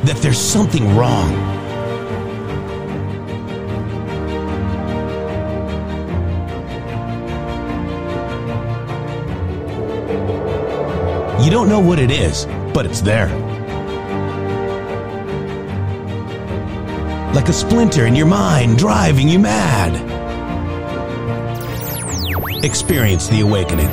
that there's something wrong. You don't know what it is, but it's there. Like a splinter in your mind, driving you mad. Experience the awakening.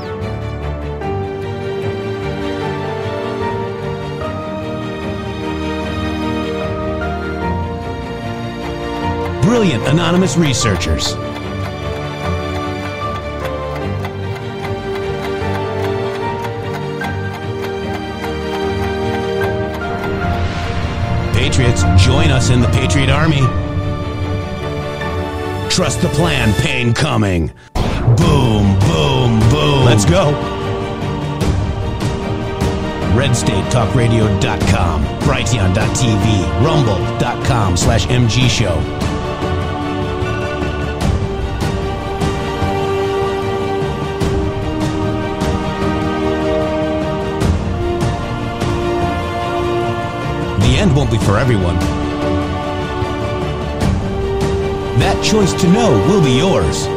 Brilliant anonymous researchers. Patriots, join us in the Patriot Army. Trust the plan, pain coming. Boom, boom, boom. Let's go. RedStateTalkRadio.com, Brighteon.tv, Rumble.com/MG Show. The end won't be for everyone. That choice to know will be yours.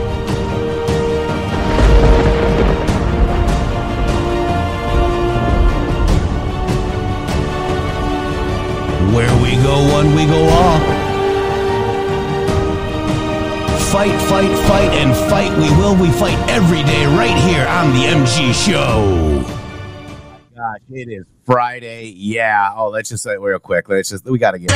Where we go one, we go all. Fight, fight, fight, and fight we will. We fight every day right here on the MG Show. Gosh, it is Friday. Yeah. Oh, let's just say it real quick. We got to get it.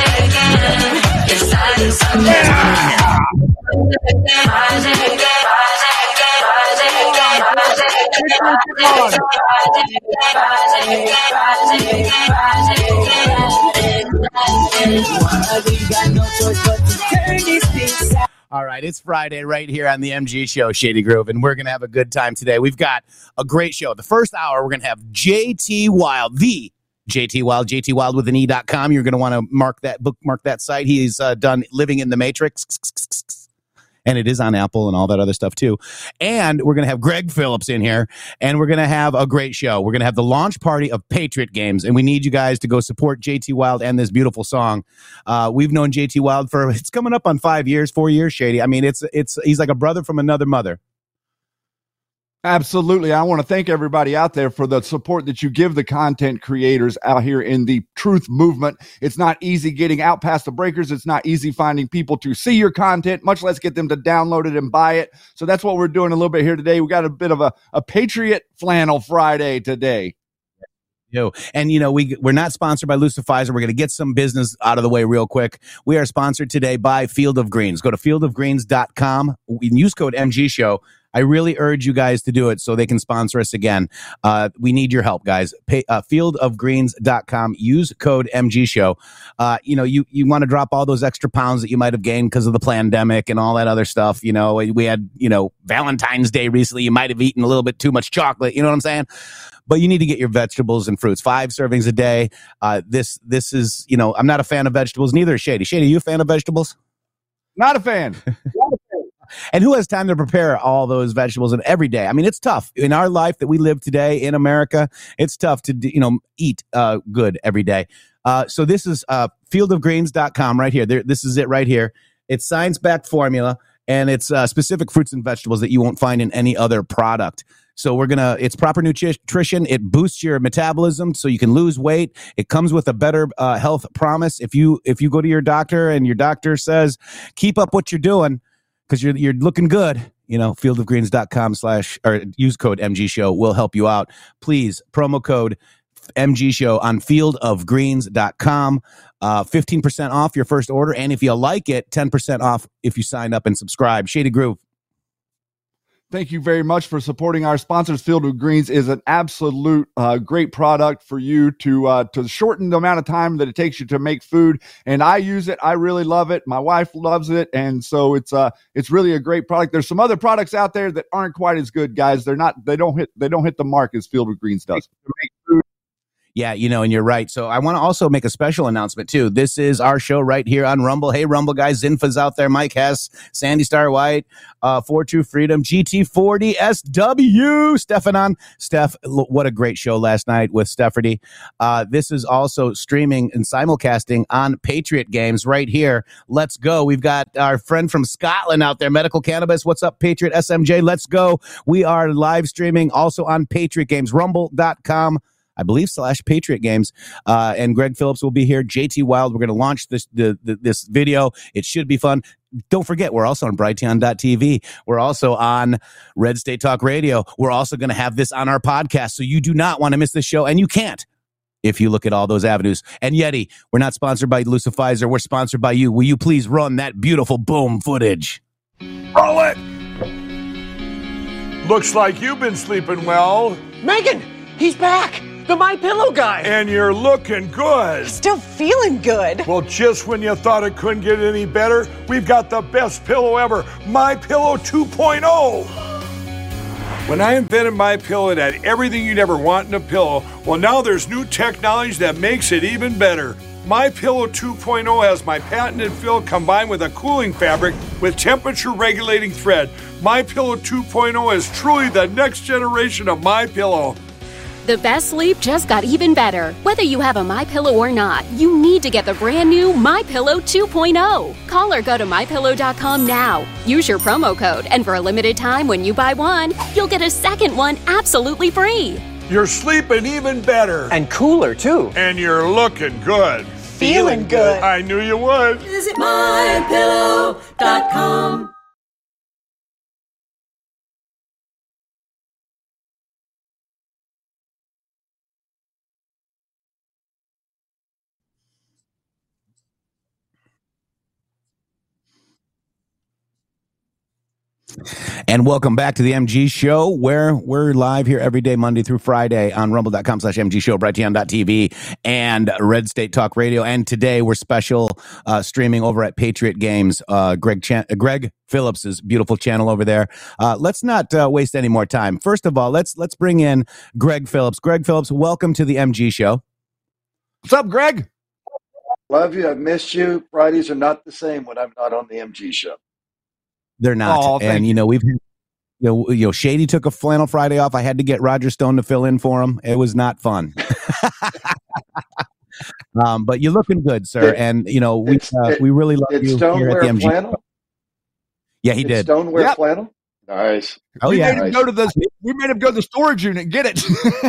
All right, it's Friday right here on the MG Show, Shady Groove, and we're going to have a good time today. We've got a great show. The first hour, we're going to have JT Wild, the JT Wild, JTWild with an E.com. You're going to want to bookmark that site. He's done Living in the Matrix, and it is on Apple and all that other stuff too. And we're going to have Greg Phillips in here, and we're going to have a great show. We're going to have the launch party of Patriot Games, and we need you guys to go support JT Wild and this beautiful song. We've known JT Wild for, it's coming up on 4 years, Shady. I mean, he's like a brother from another mother. Absolutely. I want to thank everybody out there for the support that you give the content creators out here in the truth movement. It's not easy getting out past the breakers. It's not easy finding people to see your content, much less get them to download it and buy it. So that's what we're doing a little bit here today. We got a bit of a Patriot Flannel Friday today. And, we're not sponsored by Lucifizer. We're going to get some business out of the way real quick. We are sponsored today by Field of Greens. Go to fieldofgreens.com. We use code MG Show. I really urge you guys to do it so they can sponsor us again. We need your help, guys. Fieldofgreens.com. Use code MG Show. You want to drop all those extra pounds that you might have gained because of the pandemic and all that other stuff. We had, Valentine's Day recently. You might have eaten a little bit too much chocolate. You know what I'm saying? But you need to get your vegetables and fruits. 5 servings a day. This is, I'm not a fan of vegetables. Neither is Shady. Shady, are you a fan of vegetables? Not a fan. And who has time to prepare all those vegetables and every day? I mean, it's tough in our life that we live today in America. It's tough to, eat good every day. So this is fieldofgreens.com right here. This is it right here. It's science-backed formula, and it's specific fruits and vegetables that you won't find in any other product. So it's proper nutrition. It boosts your metabolism so you can lose weight. It comes with a better health promise. If you go to your doctor and your doctor says, keep up what you're doing, because you're looking good, fieldofgreens.com or use code MG Show will help you out. Please, promo code MG Show on fieldofgreens.com. 15% off your first order. And if you like it, 10% off if you sign up and subscribe. Shady Groove. Thank you very much for supporting our sponsors. Field of Greens is an absolute great product for you to shorten the amount of time that it takes you to make food. And I use it. I really love it. My wife loves it. And so it's really a great product. There's some other products out there that aren't quite as good, guys. They don't hit the mark as Field of Greens does. Yeah, and you're right. So I want to also make a special announcement too. This is our show right here on Rumble. Hey, Rumble guys, Zinfa's out there, Mike Hess, Sandy Star White, For True Freedom, GT40, SW, Stephanon. Steph, what a great show last night with Stefferty. This is also streaming and simulcasting on Patriot Games right here. Let's go. We've got our friend from Scotland out there, Medical Cannabis. What's up, Patriot SMJ? Let's go. We are live streaming also on Patriot Games, rumble.com. I believe /Patriot Games, and Greg Phillips will be here. JT Wild, we're going to launch this video. It should be fun. Don't forget, we're also on Brighteon.tv. We're also on Red State Talk Radio. We're also going to have this on our podcast, so you do not want to miss this show, and you can't if you look at all those avenues. And Yeti, we're not sponsored by Lucifizer. We're sponsored by you. Will you please run that beautiful boom footage? Roll it! Looks like you've been sleeping well. Megan, he's back! The MyPillow guy! And you're looking good. Still feeling good. Well, just when you thought it couldn't get any better, we've got the best pillow ever, MyPillow 2.0. When I invented MyPillow, it had everything you'd ever want in a pillow. Well, now there's new technology that makes it even better. MyPillow 2.0 has my patented fill combined with a cooling fabric with temperature-regulating thread. MyPillow 2.0 is truly the next generation of MyPillow. The best sleep just got even better. Whether you have a MyPillow or not, you need to get the brand new MyPillow 2.0. Call or go to MyPillow.com now. Use your promo code, and for a limited time when you buy one, you'll get a second one absolutely free. You're sleeping even better. And cooler, too. And you're looking good. Feeling good. I knew you would. Visit MyPillow.com. And welcome back to the MG Show, where we're live here every day, Monday through Friday on rumble.com/MG Show, Brighteon.tv, and Red State Talk Radio. And today we're special streaming over at Patriot Games, Greg Phillips' beautiful channel over there. Let's not waste any more time. First of all, let's bring in Greg Phillips. Greg Phillips, welcome to the MG Show. What's up, Greg? Love you. I've missed you. Fridays are not the same when I'm not on the MG Show. They're not. Oh, and, we've, Shady took a Flannel Friday off. I had to get Roger Stone to fill in for him. It was not fun. But you're looking good, sir. And, we really love you Stone here wear at the MG. Flannel? Yeah, he did. Stone wear flannel? Nice. Oh, we yeah. Made him go to we made him go to the storage unit and get it.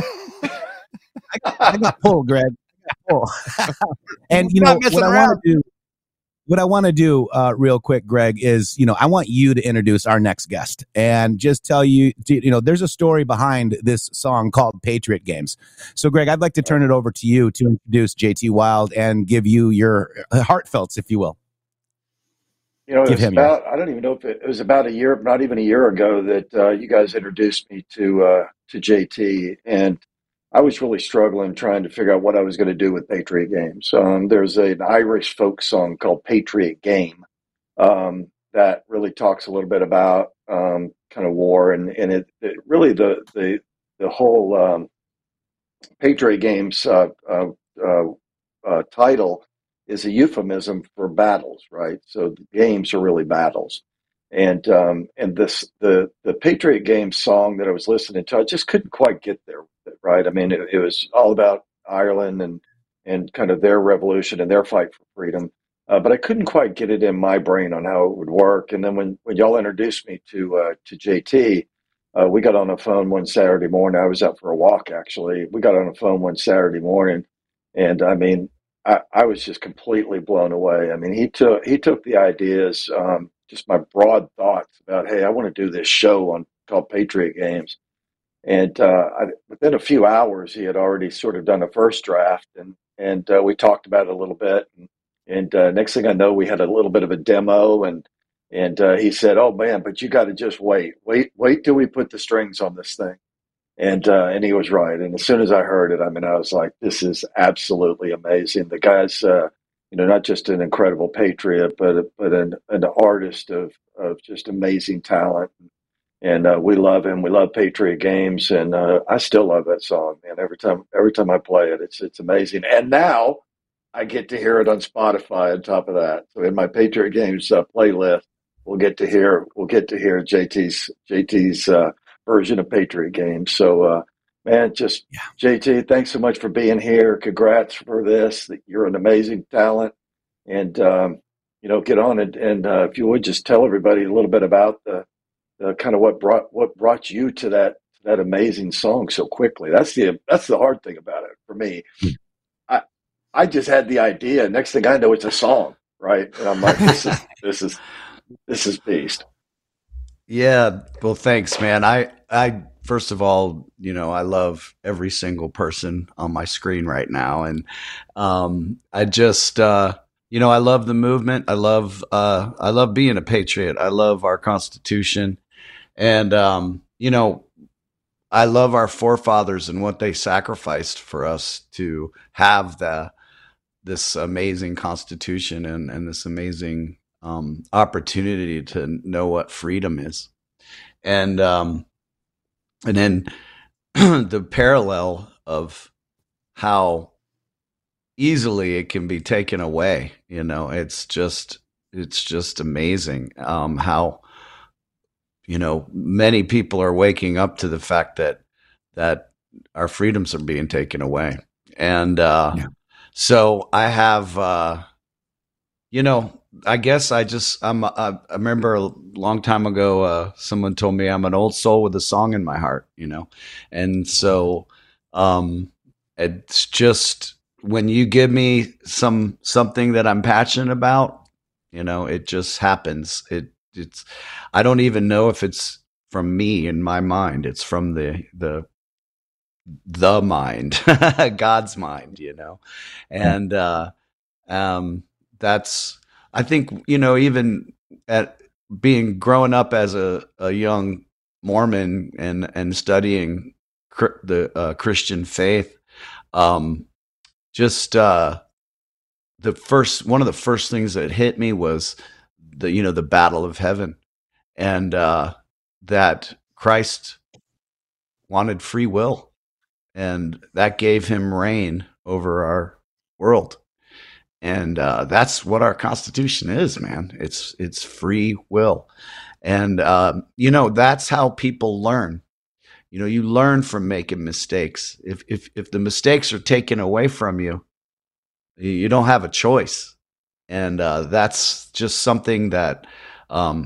I got pulled, Greg. And, what I want to do real quick, Greg, is, I want you to introduce our next guest and just tell you, there's a story behind this song called Patriot Games. So, Greg, I'd like to turn it over to you to introduce JT Wild and give you your heartfelts, if you will. It was I don't even know if it was about a year, not even a year ago, that you guys introduced me to JT. And I was really struggling trying to figure out what I was going to do with Patriot Games. There's an Irish folk song called Patriot Game that really talks a little bit about kind of war, and it really the whole Patriot Games title is a euphemism for battles, right? So the games are really battles. And the Patriot Games song that I was listening to, I just couldn't quite get there with it, right? I mean, it was all about Ireland and kind of their revolution and their fight for freedom, but I couldn't quite get it in my brain on how it would work. And then when y'all introduced me to JT, we got on the phone one Saturday morning. I was out for a walk, actually. We got on the phone one Saturday morning, and I mean, I was just completely blown away. I mean, he took the ideas. Just my broad thoughts about, hey, I want to do this show called Patriot Games. And within a few hours, he had already sort of done a first draft, and we talked about it a little bit. And next thing I know, we had a little bit of a demo, and he said, oh, man, but you got to just wait till we put the strings on this thing. And he was right. And as soon as I heard it, I mean, I was like, this is absolutely amazing. The guy's not just an incredible patriot, but an artist of just amazing talent. and we love him. We love Patriot Games, and I still love that song, man. Every time I play it, it's amazing. And now I get to hear it on Spotify on top of that. So in my Patriot Games playlist, we'll get to hear JT's version of Patriot Games. So man, JT, thanks so much for being here. Congrats for this. You're an amazing talent, and get on it. And if you would just tell everybody a little bit about the kind of what brought you to that amazing song so quickly. That's the hard thing about it for me. I just had the idea. Next thing I know, it's a song, right? And I'm like, this is beast. Yeah. Well, thanks, man. I first of all, I love every single person on my screen right now, and I just I love the movement. I love being a patriot. I love our Constitution, and I love our forefathers and what they sacrificed for us to have this amazing Constitution and this amazing opportunity to know what freedom is. And then the parallel of how easily it can be taken away, it's just amazing how many people are waking up to the fact that our freedoms are being taken away. And so I have I guess I remember a long time ago, someone told me I'm an old soul with a song in my heart, and so it's just when you give me something that I'm passionate about, it just happens. It's I don't even know if it's from me in my mind. It's from the mind, God's mind, and that's, I think, even at growing up as a young Mormon and studying the Christian faith, one of the first things that hit me was the battle of heaven, and that Christ wanted free will, and that gave him reign over our world. And that's what our Constitution is, man. It's free will. And that's how people learn. You learn from making mistakes. If the mistakes are taken away from you, you don't have a choice. And that's just something that I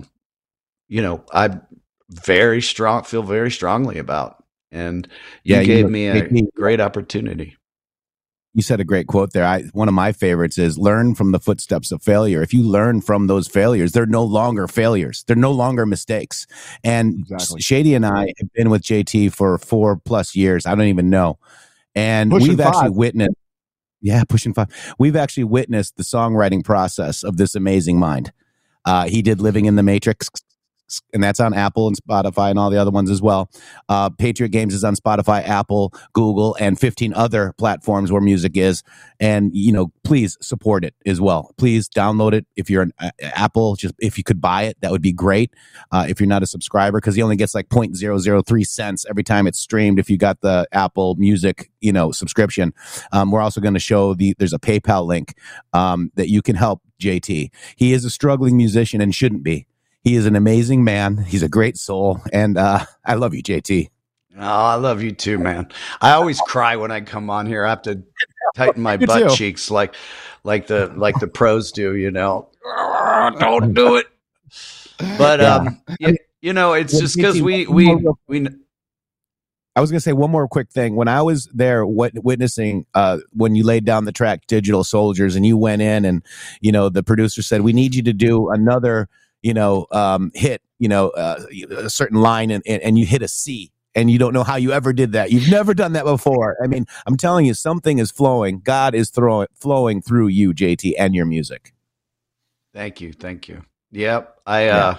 feel very strongly about. And you gave me a great opportunity. You said a great quote there. One of my favorites is learn from the footsteps of failure. If you learn from those failures, they're no longer failures. They're no longer mistakes. And exactly. Shady and I have been with JT for 4+ years. I don't even know. And we've actually witnessed, pushing 5. We've actually witnessed the songwriting process of this amazing mind. He did Living in the Matrix, and that's on Apple and Spotify and all the other ones as well. Patriot Games is on Spotify, Apple, Google, and 15 other platforms where music is. And, please support it as well. Please download it. If you're an Apple, just if you could buy it, that would be great. If you're not a subscriber, because he only gets like 0.003 cents every time it's streamed if you got the Apple Music, subscription. We're also going to show there's a PayPal link that you can help JT. He is a struggling musician and shouldn't be. He is an amazing man. He's a great soul. And I love you, JT. Oh, I love you too, man. I always cry when I come on here. I have to tighten my butt cheeks like the pros do, Don't do it. But, it's just because we I was going to say one more quick thing. When I was there witnessing when you laid down the track Digital Soldiers, and you went in and, the producer said, we need you to do another hit, a certain line, and you hit a C, and you don't know how you ever did that. You've never done that before. I mean, I'm telling you, something is flowing. God is flowing through you, JT, and your music. Thank you. Yep. I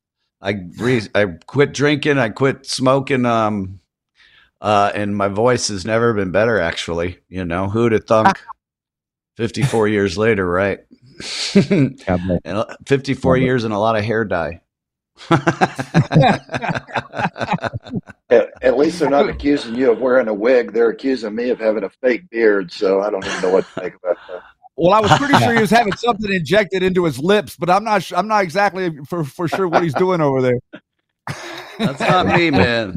quit drinking. I quit smoking. And my voice has never been better, actually. Who'd have thunk 54 years later, right? And 54 years and a lot of hair dye. At least they're not accusing you of wearing a wig. They're accusing me of having a fake beard, so I don't even know what to think about that. Well, I was pretty sure he was having something injected into his lips, but I'm not exactly for sure what he's doing over there. That's not me, man.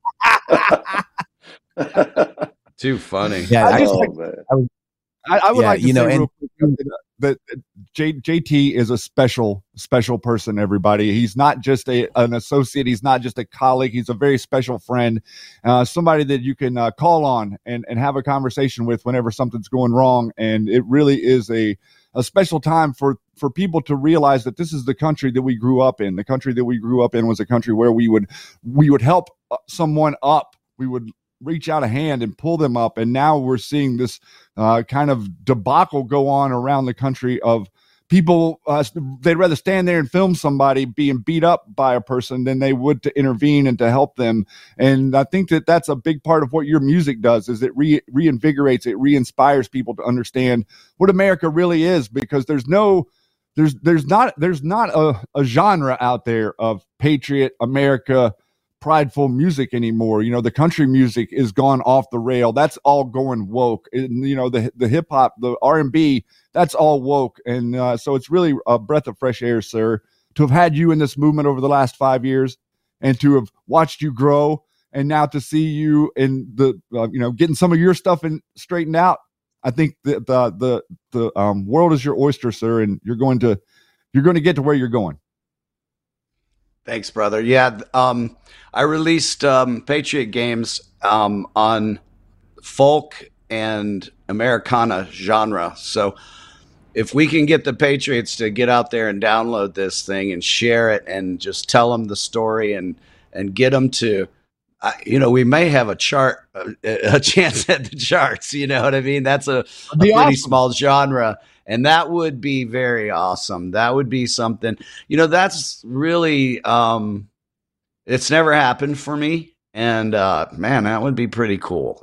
Too funny. Yeah, I would like to say real quick that JT is a special person, everybody. He's not just an associate. He's not just a colleague. He's a very special friend, somebody that you can call on and have a conversation with whenever something's going wrong. And it really is a special time for people to realize that this is the country that we grew up in. The country that we grew up in was a country where we would help someone up. We would reach out a hand and pull them up. And now we're seeing this kind of debacle go on around the country of people. They'd rather stand there and film somebody being beat up by a person than they would to intervene and to help them. And I think that that's a big part of what your music does, is it reinvigorates, it re-inspires people to understand what America really is, because there's not a genre out there of patriot America prideful music anymore. You know, the country music is gone off the rail. That's all going woke. And, you know, the hip hop, the R&B, that's all woke. And so it's really a breath of fresh air, sir, to have had you in this movement over the last 5 years and to have watched you grow, and now to see you in the getting some of your stuff straightened out. I think the world is your oyster, sir, and you're going to get to where you're going. Thanks, brother. Yeah, I released Patriot Games on folk and Americana genre. So if we can get the Patriots to get out there and download this thing and share it and just tell them the story and get them to, we may have a chance at the charts. You know what I mean? That's a pretty awesome. Small genre. And that would be very awesome. That would be something, that's really, it's never happened for me. And, man, that would be pretty cool.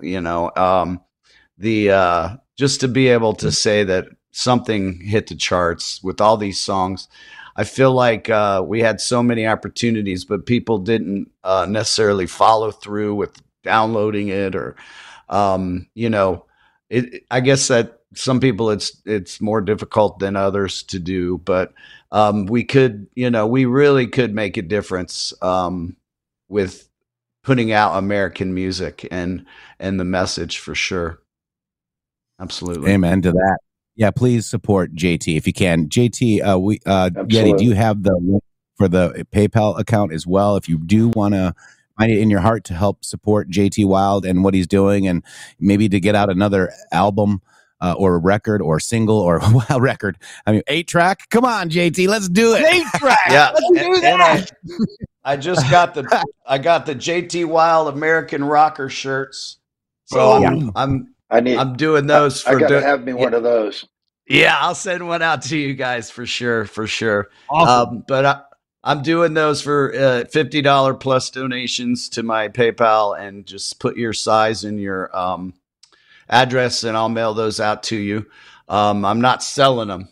Just to be able to say that something hit the charts with all these songs. I feel like, we had so many opportunities, but people didn't, necessarily follow through with downloading it or, I guess that, some people it's more difficult than others to do, but we really could make a difference with putting out American music and the message for sure. Absolutely. Amen to that. Yeah, please support JT if you can. JT, Yeti, do you have the link for the PayPal account as well? If you do want to find it in your heart to help support JT Wild and what he's doing, and maybe to get out another album. Or a record or single or record. 8-track. Come on, JT, let's do it. 8-track. Yeah, let's do that. I just got the JT Wild American Rocker shirts. So I'm doing those. I gotta have me one of those. Yeah, I'll send one out to you guys for sure. Awesome. But I'm doing those for $50 plus donations to my PayPal, and just put your size in your address and I'll mail those out to you. I'm not selling them.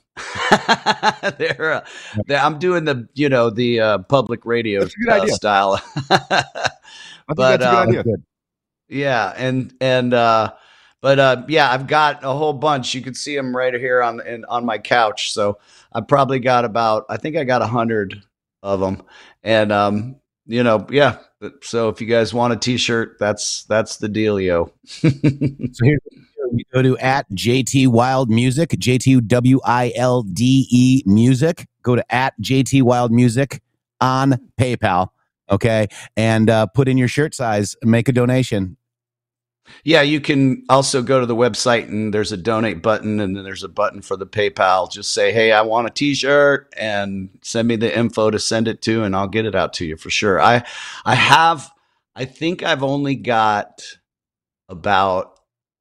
I'm doing the public radio style. That's a good idea. Yeah. I've got a whole bunch. You can see them right here on my couch. So I probably got I think I got 100 of them. And, so if you guys want a t-shirt, that's the dealio. So here you go to @JT Wild Music, JTWILDE Music. Go to @JT Wild Music on PayPal. Okay. And put in your shirt size, make a donation. Yeah, you can also go to the website and there's a donate button, and then there's a button for the PayPal. Just say, hey, I want a t-shirt, and send me the info to send it to, and I'll get it out to you for sure. I think I've only got about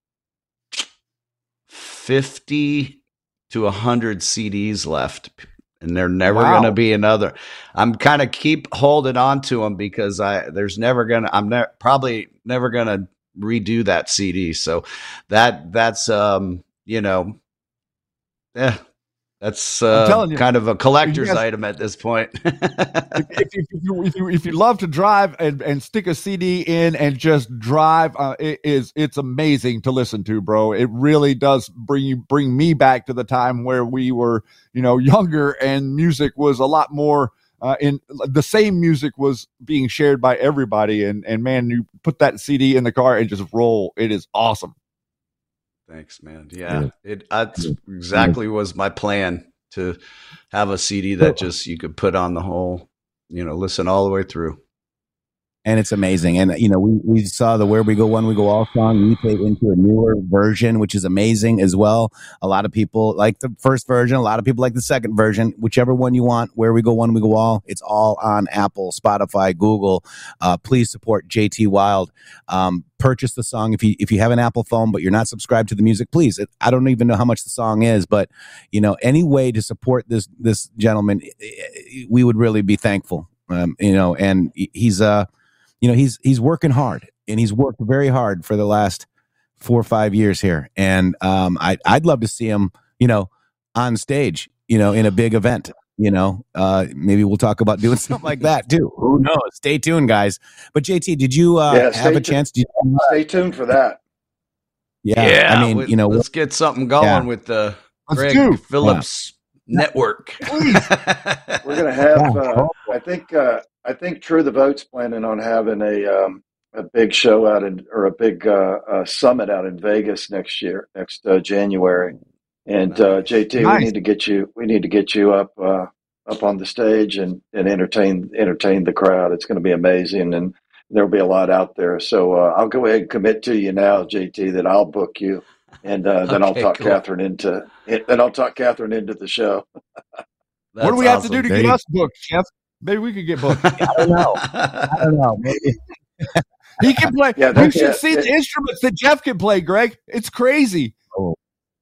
50 to 100 CDs left, and they're never going to be another. I'm kind of keep holding on to them because I'm probably never going to redo that CD. So that's That's telling you, kind of a collector's item at this point. if you love to drive and stick a CD in and just drive, it's amazing to listen to, bro. It really does bring me back to the time where we were, younger, and music was a lot more. In the same music was being shared by everybody, and man, you put that CD in the car and just roll. It is awesome. Thanks, man. Yeah, that's exactly was my plan, to have a CD that just you could put on the whole, listen all the way through. And it's amazing. And, we saw the Where We Go, When We Go All song mutate into a newer version, which is amazing as well. A lot of people like the first version. A lot of people like the second version. Whichever one you want, Where We Go, When We Go All, it's all on Apple, Spotify, Google. Please support JT Wild. Purchase the song. If you have an Apple phone, but you're not subscribed to the music, please. I don't even know how much the song is, but, any way to support this gentleman, we would really be thankful. And he's he's working hard, and he's worked very hard for the last 4 or 5 years here. And I'd love to see him, on stage, in a big event. Maybe we'll talk about doing something like that too. Who knows? Stay tuned, guys. But JT, did you have a chance? Stay tuned for that. Yeah. I mean, let's get something going with the Greg Phillips Network. We're going to have, I think True the Vote's planning on having a big show out or a big summit out in Vegas next January. And JT, nice. we need to get you up on the stage and entertain the crowd. It's going to be amazing, and there'll be a lot out there. So I'll go ahead and commit to you now, JT, that I'll book you, and then I'll talk Catherine into the show. What do we have to do to get us booked, Jeff? Maybe we could get booked. I don't know. Maybe. He can play. Yeah, you should see the instruments that Jeff can play, Greg. It's crazy. Oh.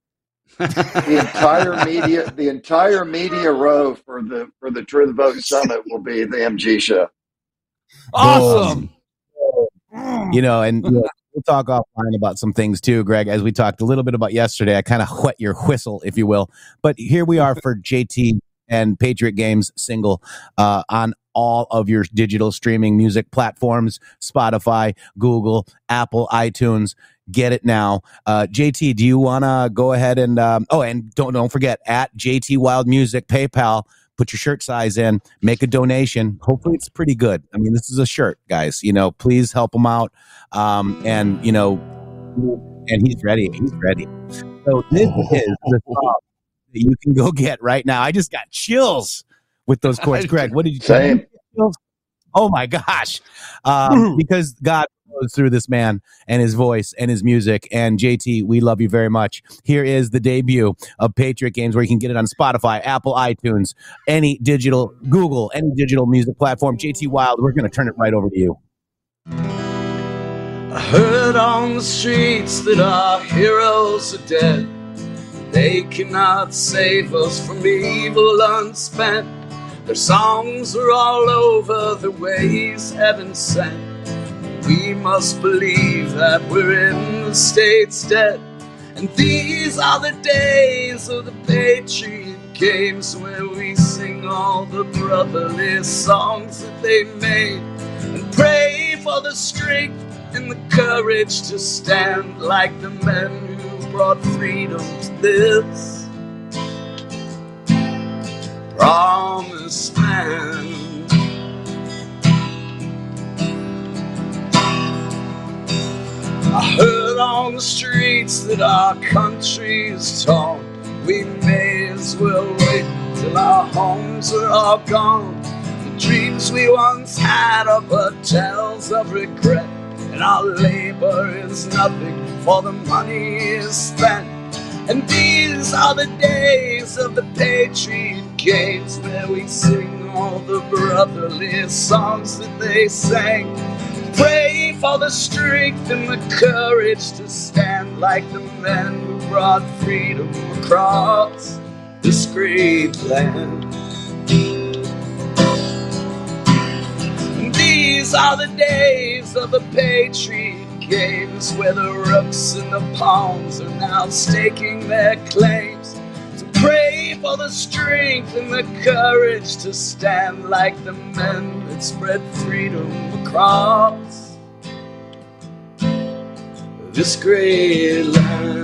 The entire media row for the True the Vote Summit will be the MG show. Awesome. And we'll talk offline about some things too, Greg, as we talked a little bit about yesterday. I kind of whet your whistle, if you will. But here we are for JT and Patriot Games single on all of your digital streaming music platforms, Spotify, Google, Apple, iTunes. Get it now. JT, do you want to go ahead and and don't forget, at JT Wild Music, PayPal, put your shirt size in, make a donation. Hopefully it's pretty good. I mean, this is a shirt, guys. Please help him out. And he's ready. So this is the song that you can go get right now. I just got chills with those chords. Greg, what did you say? Oh my gosh. Because God goes through this man and his voice and his music. And JT, we love you very much. Here is the debut of Patriot Games, where you can get it on Spotify, Apple, iTunes, any digital, Google, any digital music platform. JT Wild, we're going to turn it right over to you. I heard on the streets that our heroes are dead. They cannot save us from evil unspent. Their songs are all over the ways heaven sent. We must believe that we're in the state's debt. And these are the days of the Patriot Games, where we sing all the brotherly songs that they made, and pray for the strength and the courage to stand like the men who brought freedom to this promised land. I heard on the streets that our country is torn. We may as well wait till our homes are all gone. The dreams we once had are but tales of regret, and our labor is nothing, for the money is spent. And these are the days of the Patriot Games, where we sing all the brotherly songs that they sang. Pray for the strength and the courage to stand like the men who brought freedom across this great land. And these are the days of the Patriot Games, where the rooks and the pawns are now staking their claims. So pray me for the strength and the courage to stand like the men that spread freedom across this great land.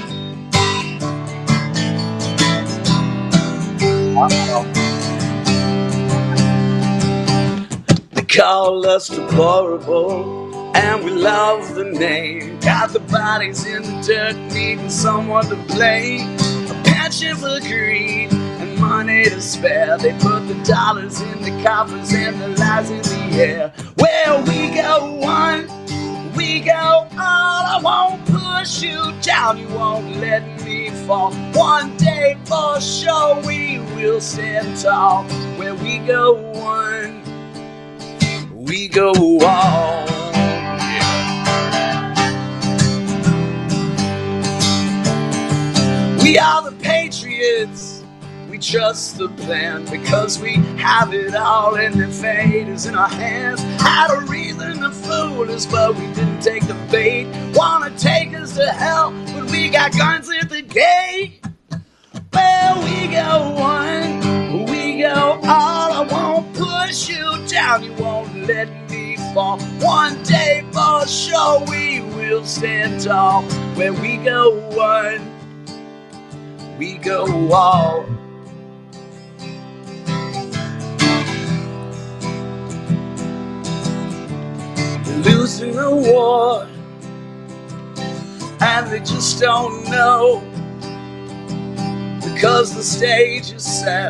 They call us deplorable, and we love the name. Got the bodies in the dirt, needing someone to blame. A passion for greed and money to spare. They put the dollars in the coffers and the lies in the air. Well, we go one, we go all. I won't push you down, you won't let me fall. One day for sure we will stand tall. Where we go one, we go all. We are the patriots, we trust the plan, because we have it all and the fate is in our hands. Had a reason to fool us, but we didn't take the bait. Wanna take us to hell, but we got guns at the gate. Well, we go one, we go all. I won't push you down, you won't let me fall. One day for sure we will stand tall. Where we go one, we go all. Losing the war, and they just don't know, because the stage is set.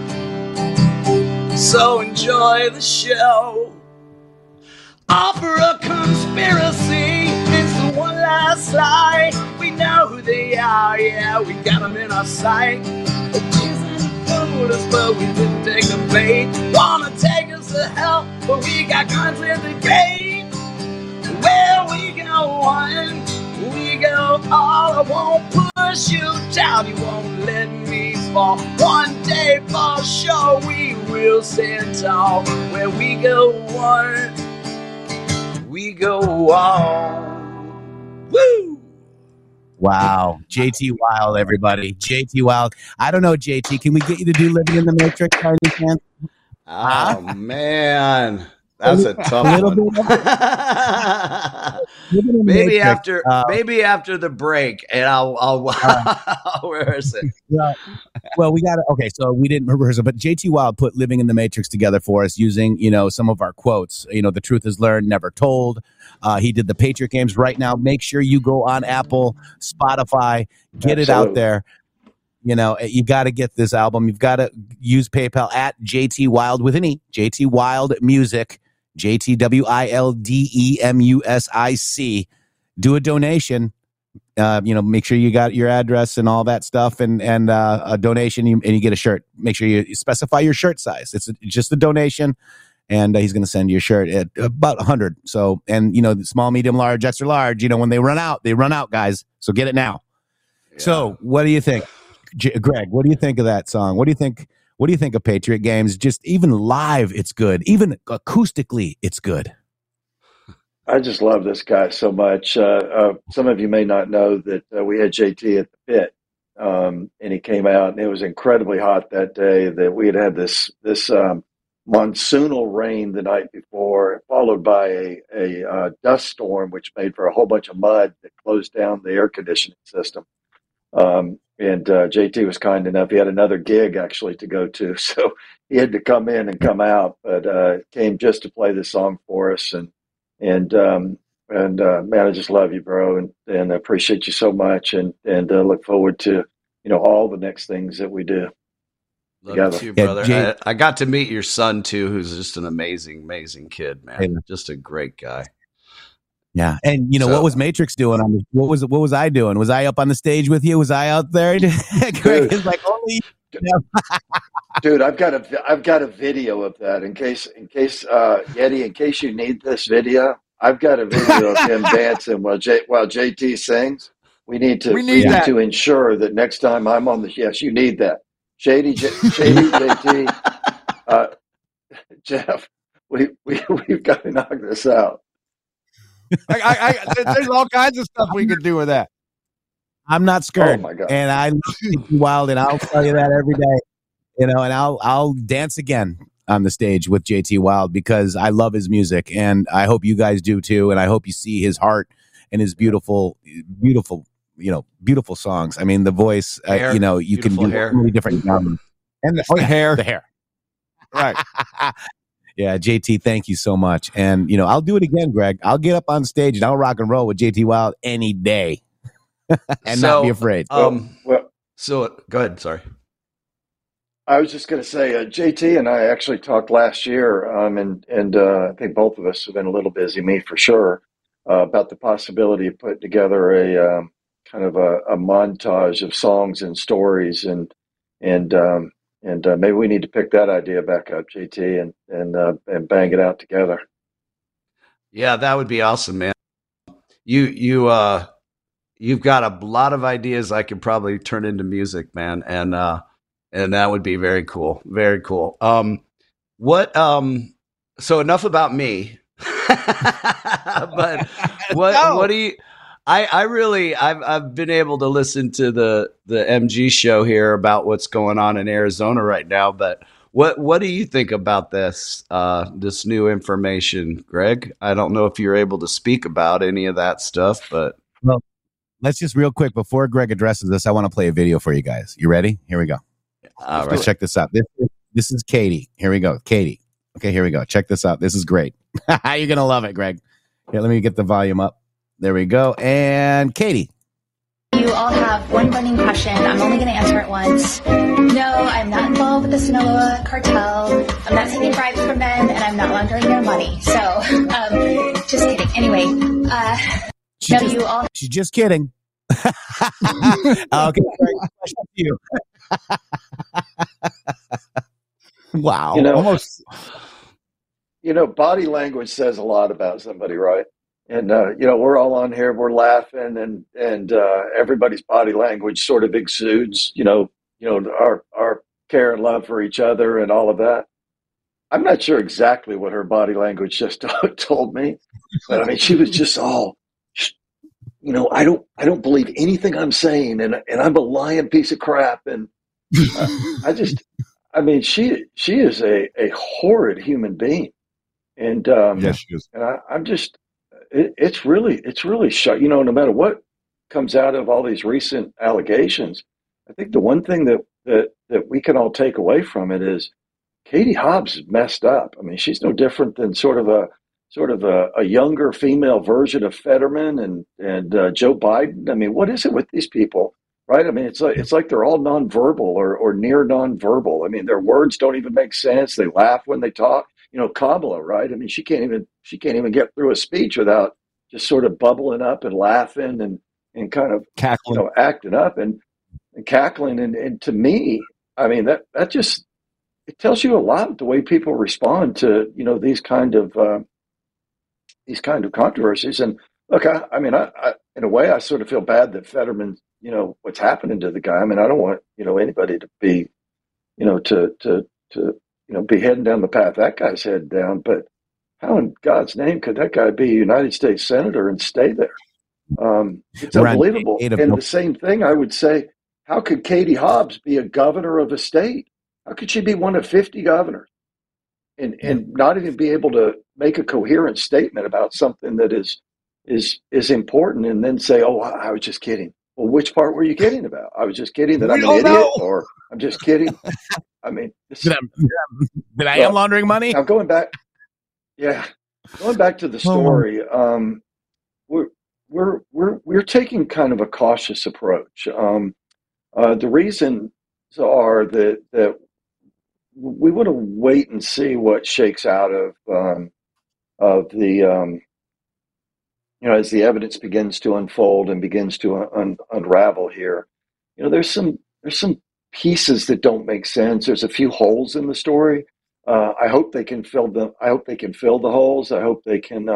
So enjoy the show. Offer a conspiracy, it's the one last lie. We know who they are, yeah, we got them in our sight. The reason fooled us, but we didn't take the bait. Wanna take us to hell, but we got guns in the gate. Well, we go one, we go all. I won't push you down, you won't let me fall. One day for sure we will stand tall. Where we go one, we go all. Woo! Wow. JT Wild, everybody. JT Wild. I don't know, JT. Can we get you to do Living in the Matrix by any chance? Oh, man. That's a tough one. maybe after the break, and I'll rehearse it. Well, we got it. Okay, so we didn't rehearse it, but JT Wild put Living in the Matrix together for us using, some of our quotes. The truth is learned, never told. He did the Patriot Games. Right now, make sure you go on Apple, Spotify, get it out there. You got to get this album. You've got to use PayPal at JT Wild with an E, JT Wild Music, JTWILDEMUSIC. Do a donation. Make sure you got your address and all that stuff, and a donation, and you get a shirt. Make sure you specify your shirt size. It's just a donation, and he's going to send you a shirt at about 100. So, and small, medium, large, extra large. When they run out, guys. So get it now. Yeah. So, what do you think? Greg, what do you think of that song? What do you think of Patriot Games? Just even live, it's good. Even acoustically, it's good. I just love this guy so much. Some of you may not know that we had JT at the pit, and he came out, and it was incredibly hot that day. That we had this monsoonal rain the night before, followed by a dust storm, which made for a whole bunch of mud that closed down the air conditioning system. And JT was kind enough. He had another gig actually to go to, so he had to come in and come out, but came just to play this song for us. And man, I just love you, bro, and I appreciate you so much, and look forward to all the next things that we do. Love you too, brother. I got to meet your son too, who's just an amazing kid, man. Just a great guy. Yeah, and what was Matrix doing on what was I doing? Was I up on the stage with you? Was I out there? Greg is like, only. Dude, I've got a video of that in case Yeti, in case you need this video. I've got a video of him dancing while JT sings. We need to ensure that next time I'm on the you need that. Shady JT, Jeff, we've got to knock this out. There's all kinds of stuff we could do with that. I'm not scared. Oh my God. And I love JT Wild, and I'll tell you that every day. And I'll dance again on the stage with JT Wild because I love his music, and I hope you guys do too. And I hope you see his heart and his beautiful songs. I mean, the voice, you can do so many different genres. And the hair. Right. Yeah, JT, thank you so much. And, I'll do it again, Greg. I'll get up on stage and I'll rock and roll with JT Wild any day and not be afraid. So go ahead. Sorry. I was just going to say, JT and I actually talked last year, and I think both of us have been a little busy, me for sure, about the possibility of putting together a kind of a montage of songs and stories, and maybe we need to pick that idea back up, JT, and bang it out together. Yeah, that would be awesome, man. You've got a lot of ideas I could probably turn into music, man, and that would be very cool. Very cool. So enough about me. But what do you? I've been able to listen to the MG show here about what's going on in Arizona right now. But what do you think about this new information, Greg? I don't know if you're able to speak about any of that stuff, but let's just real quick before Greg addresses this. I want to play a video for you guys. You ready? Here we go. Let's check this out. This is Katie. Here we go. Katie. Okay, here we go. Check this out. This is great. You're going to love it, Greg. Here, let me get the volume up. There we go. And Katie. You all have one burning question. I'm only going to answer it once. No, I'm not involved with the Sinaloa cartel. I'm not taking bribes from them, and I'm not laundering their money. So, just kidding. Anyway, she's just kidding. Okay, you. Wow. Almost. Body language says a lot about somebody, right? And we're all on here, we're laughing, and everybody's body language sort of exudes, our care and love for each other and all of that. I'm not sure exactly what her body language just told me, but I mean, she was just all, I don't believe anything I'm saying, and I'm a lying piece of crap, and she is a horrid human being, and yes, she is. And I'm just. It's really shut. No matter what comes out of all these recent allegations, I think the one thing that we can all take away from it is Katie Hobbs is messed up. I mean, she's no different than sort of a younger female version of Fetterman and Joe Biden. I mean, what is it with these people, right? I mean, it's like they're all nonverbal or near nonverbal. I mean, their words don't even make sense. They laugh when they talk. Kamala, right? I mean, she can't even get through a speech without just sort of bubbling up and laughing and kind of cackling, acting up and cackling. And to me, I mean, that just, it tells you a lot the way people respond to, these kind of controversies. And look, I mean, I in a way, I sort of feel bad that Fetterman, what's happening to the guy. I mean, I don't want, anybody to be, to be heading down the path that guy's headed down, but how in God's name could that guy be a United States senator and stay there? It's unbelievable. And the same thing I would say, how could Katie Hobbs be a governor of a state? How could she be one of 50 governors and not even be able to make a coherent statement about something that is important and then say, oh, I was just kidding. Well, which part were you kidding about? I was just kidding that I'm an idiot, or I'm just kidding. I mean, that I am laundering money. Now going back to the story, we're taking kind of a cautious approach. The reasons are that we want to wait and see what shakes out of the as the evidence begins to unfold and begins to unravel here. There's some pieces that don't make sense. There's a few holes in the story. I hope they can fill them. I hope they can fill the holes. I hope they can,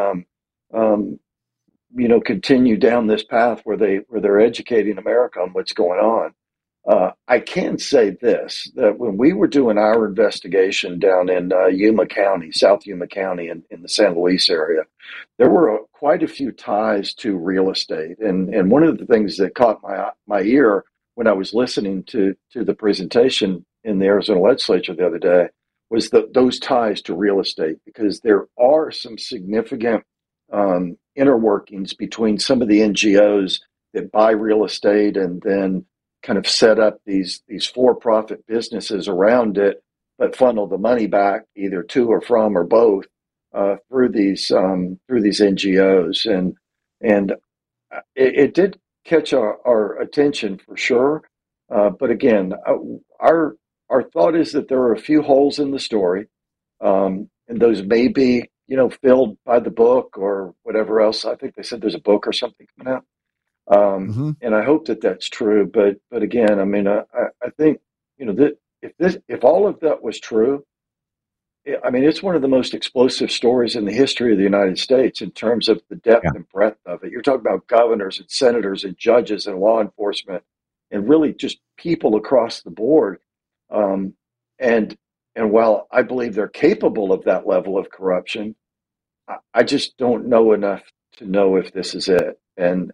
continue down this path where they're educating America on what's going on. I can say this, that when we were doing our investigation down in Yuma County, South Yuma County in the San Luis area, there were quite a few ties to real estate. And one of the things that caught my ear when I was listening to the presentation in the Arizona legislature the other day was those ties to real estate, because there are some significant inner workings between some of the NGOs that buy real estate and then kind of set up these for-profit businesses around it, but funnel the money back either to or from or both through these NGOs, and it did catch our attention for sure. But again, our thought is that there are a few holes in the story, and those may be filled by the book or whatever else. I think they said there's a book or something coming out. And I hope that that's true. But again, I mean, I think, that if all of that was true, I mean, it's one of the most explosive stories in the history of the United States in terms of the depth and breadth of it. You're talking about governors and senators and judges and law enforcement and really just people across the board. And while I believe they're capable of that level of corruption, I just don't know enough to know if this is it. And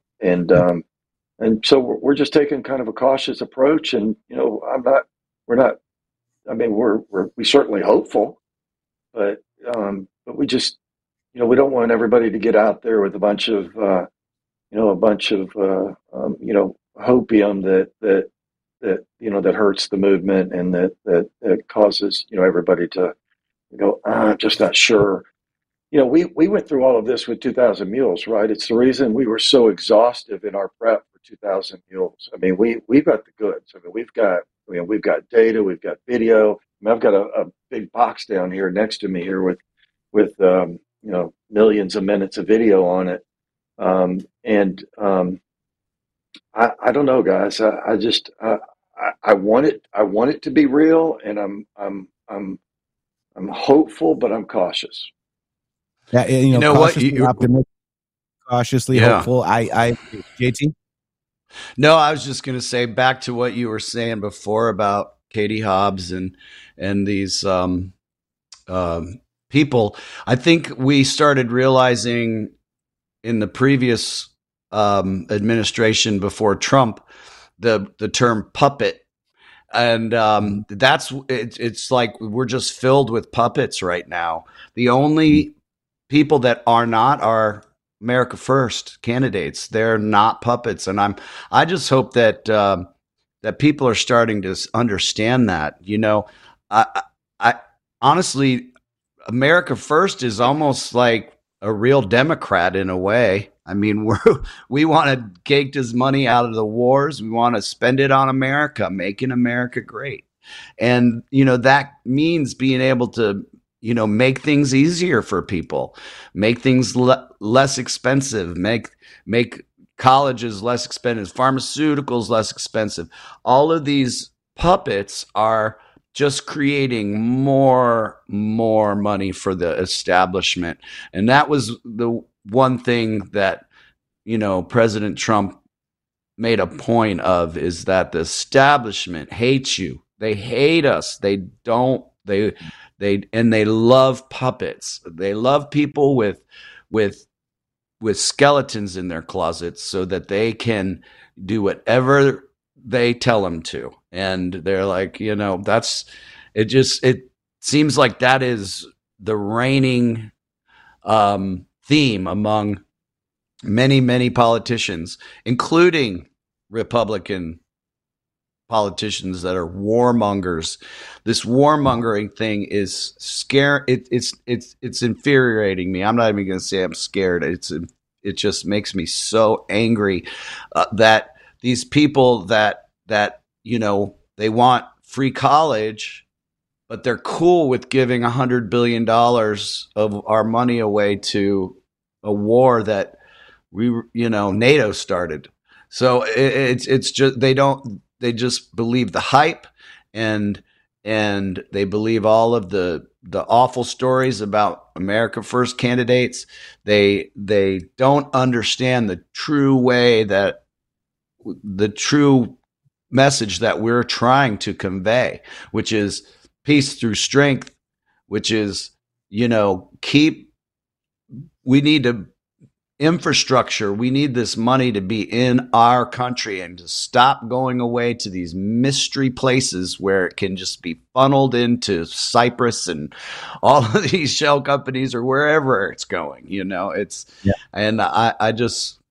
so we're just taking kind of a cautious approach, and we certainly hopeful, but we just we don't want everybody to get out there with a bunch of hopium that hurts the movement and that causes everybody to go, I'm just not sure. We went through all of this with 2,000 Mules, right? It's the reason we were so exhaustive in our prep for 2,000 Mules. I mean, we've got the goods. I mean, we've got data, we've got video. I mean, I've got a big box down here next to me here with millions of minutes of video on it. I don't know, guys. I want it to be real, and I'm hopeful, but I'm cautious. Yeah, cautiously optimistic, cautiously hopeful. I JT. No, I was just going to say back to what you were saying before about Katie Hobbs and these people. I think we started realizing in the previous administration before Trump the term puppet. And it's like we're just filled with puppets right now. The only people that are not are America First candidates. They're not puppets, and I just hope that that people are starting to understand that. I honestly, America First is almost like a real Democrat in a way. I mean, we want to take his money out of the wars. We want to spend it on America, making America great. And, that means being able to, make things easier for people, make things less expensive, make colleges less expensive, pharmaceuticals less expensive. All of these puppets are just creating more money for the establishment. And that was the one thing that, President Trump made a point of, is that the establishment hates you. They hate us. They love puppets. They love people with skeletons in their closets so that they can do whatever they tell them to. And they're like, it seems like that is the reigning theme among many, many politicians, including Republican politicians that are warmongers. This warmongering thing is it's infuriating me. I'm not even going to say I'm scared. It just makes me so angry that these people that they want free college, but they're cool with giving $100 billion of our money away to a war that NATO started. So it's just they just believe the hype, and they believe all of the awful stories about America First candidates. They don't understand the true way, that the true message that we're trying to convey, which is peace through strength, which is, we need infrastructure. We need this money to be in our country and to stop going away to these mystery places where it can just be funneled into Cyprus and all of these shell companies or wherever it's going. And I just,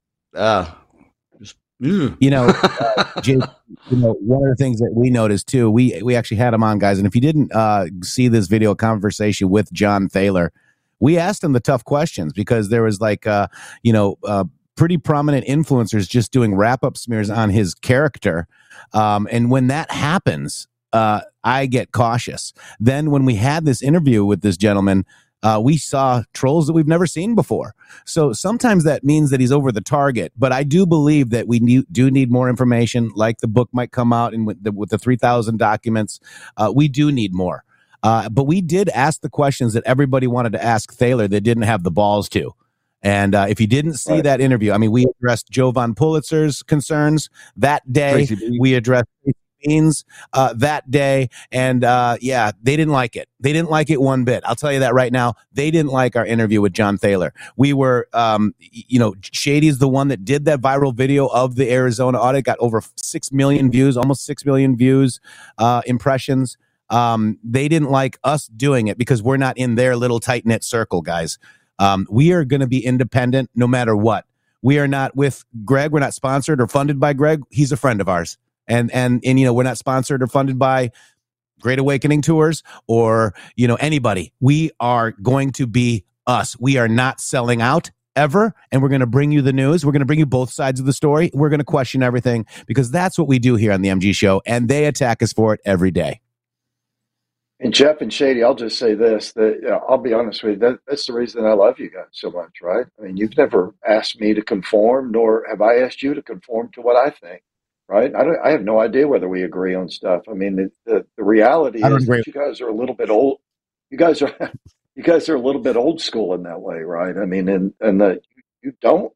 Jake, one of the things that we noticed too, we actually had him on, guys, and if you didn't see this video conversation with John Thaler, we asked him the tough questions because there was pretty prominent influencers just doing wrap-up smears on his character, and when that happens, I get cautious. Then when we had this interview with this gentleman, we saw trolls that we've never seen before. So sometimes that means that he's over the target. But I do believe that we do need more information, like the book might come out and with the 3,000 documents. We do need more. But we did ask the questions that everybody wanted to ask Thaler that didn't have the balls to. And if you didn't see that interview, I mean, we addressed Jovan Pulitzer's concerns that day. We addressed Beans that day, and they didn't like it. They didn't like it one bit. I'll tell you that right now. They didn't like our interview with John Thaler. We were, Shady's the one that did that viral video of the Arizona audit. Got over 6 million views, almost 6 million views, impressions. They didn't like us doing it because we're not in their little tight knit circle, guys. We are going to be independent no matter what. We are not with Greg. We're not sponsored or funded by Greg. He's a friend of ours. And we're not sponsored or funded by Great Awakening Tours or, anybody. We are going to be us. We are not selling out ever. And we're going to bring you the news. We're going to bring you both sides of the story. We're going to question everything because that's what we do here on the MG Show. And they attack us for it every day. And Jeff and Shady, I'll just say this, that I'll be honest with you, that's the reason I love you guys so much, right? I mean, you've never asked me to conform, nor have I asked you to conform to what I think. Right? I have no idea whether we agree on stuff. I mean, the reality is that you guys are a little bit old. You guys are a little bit old school in that way, right? I mean, and that you don't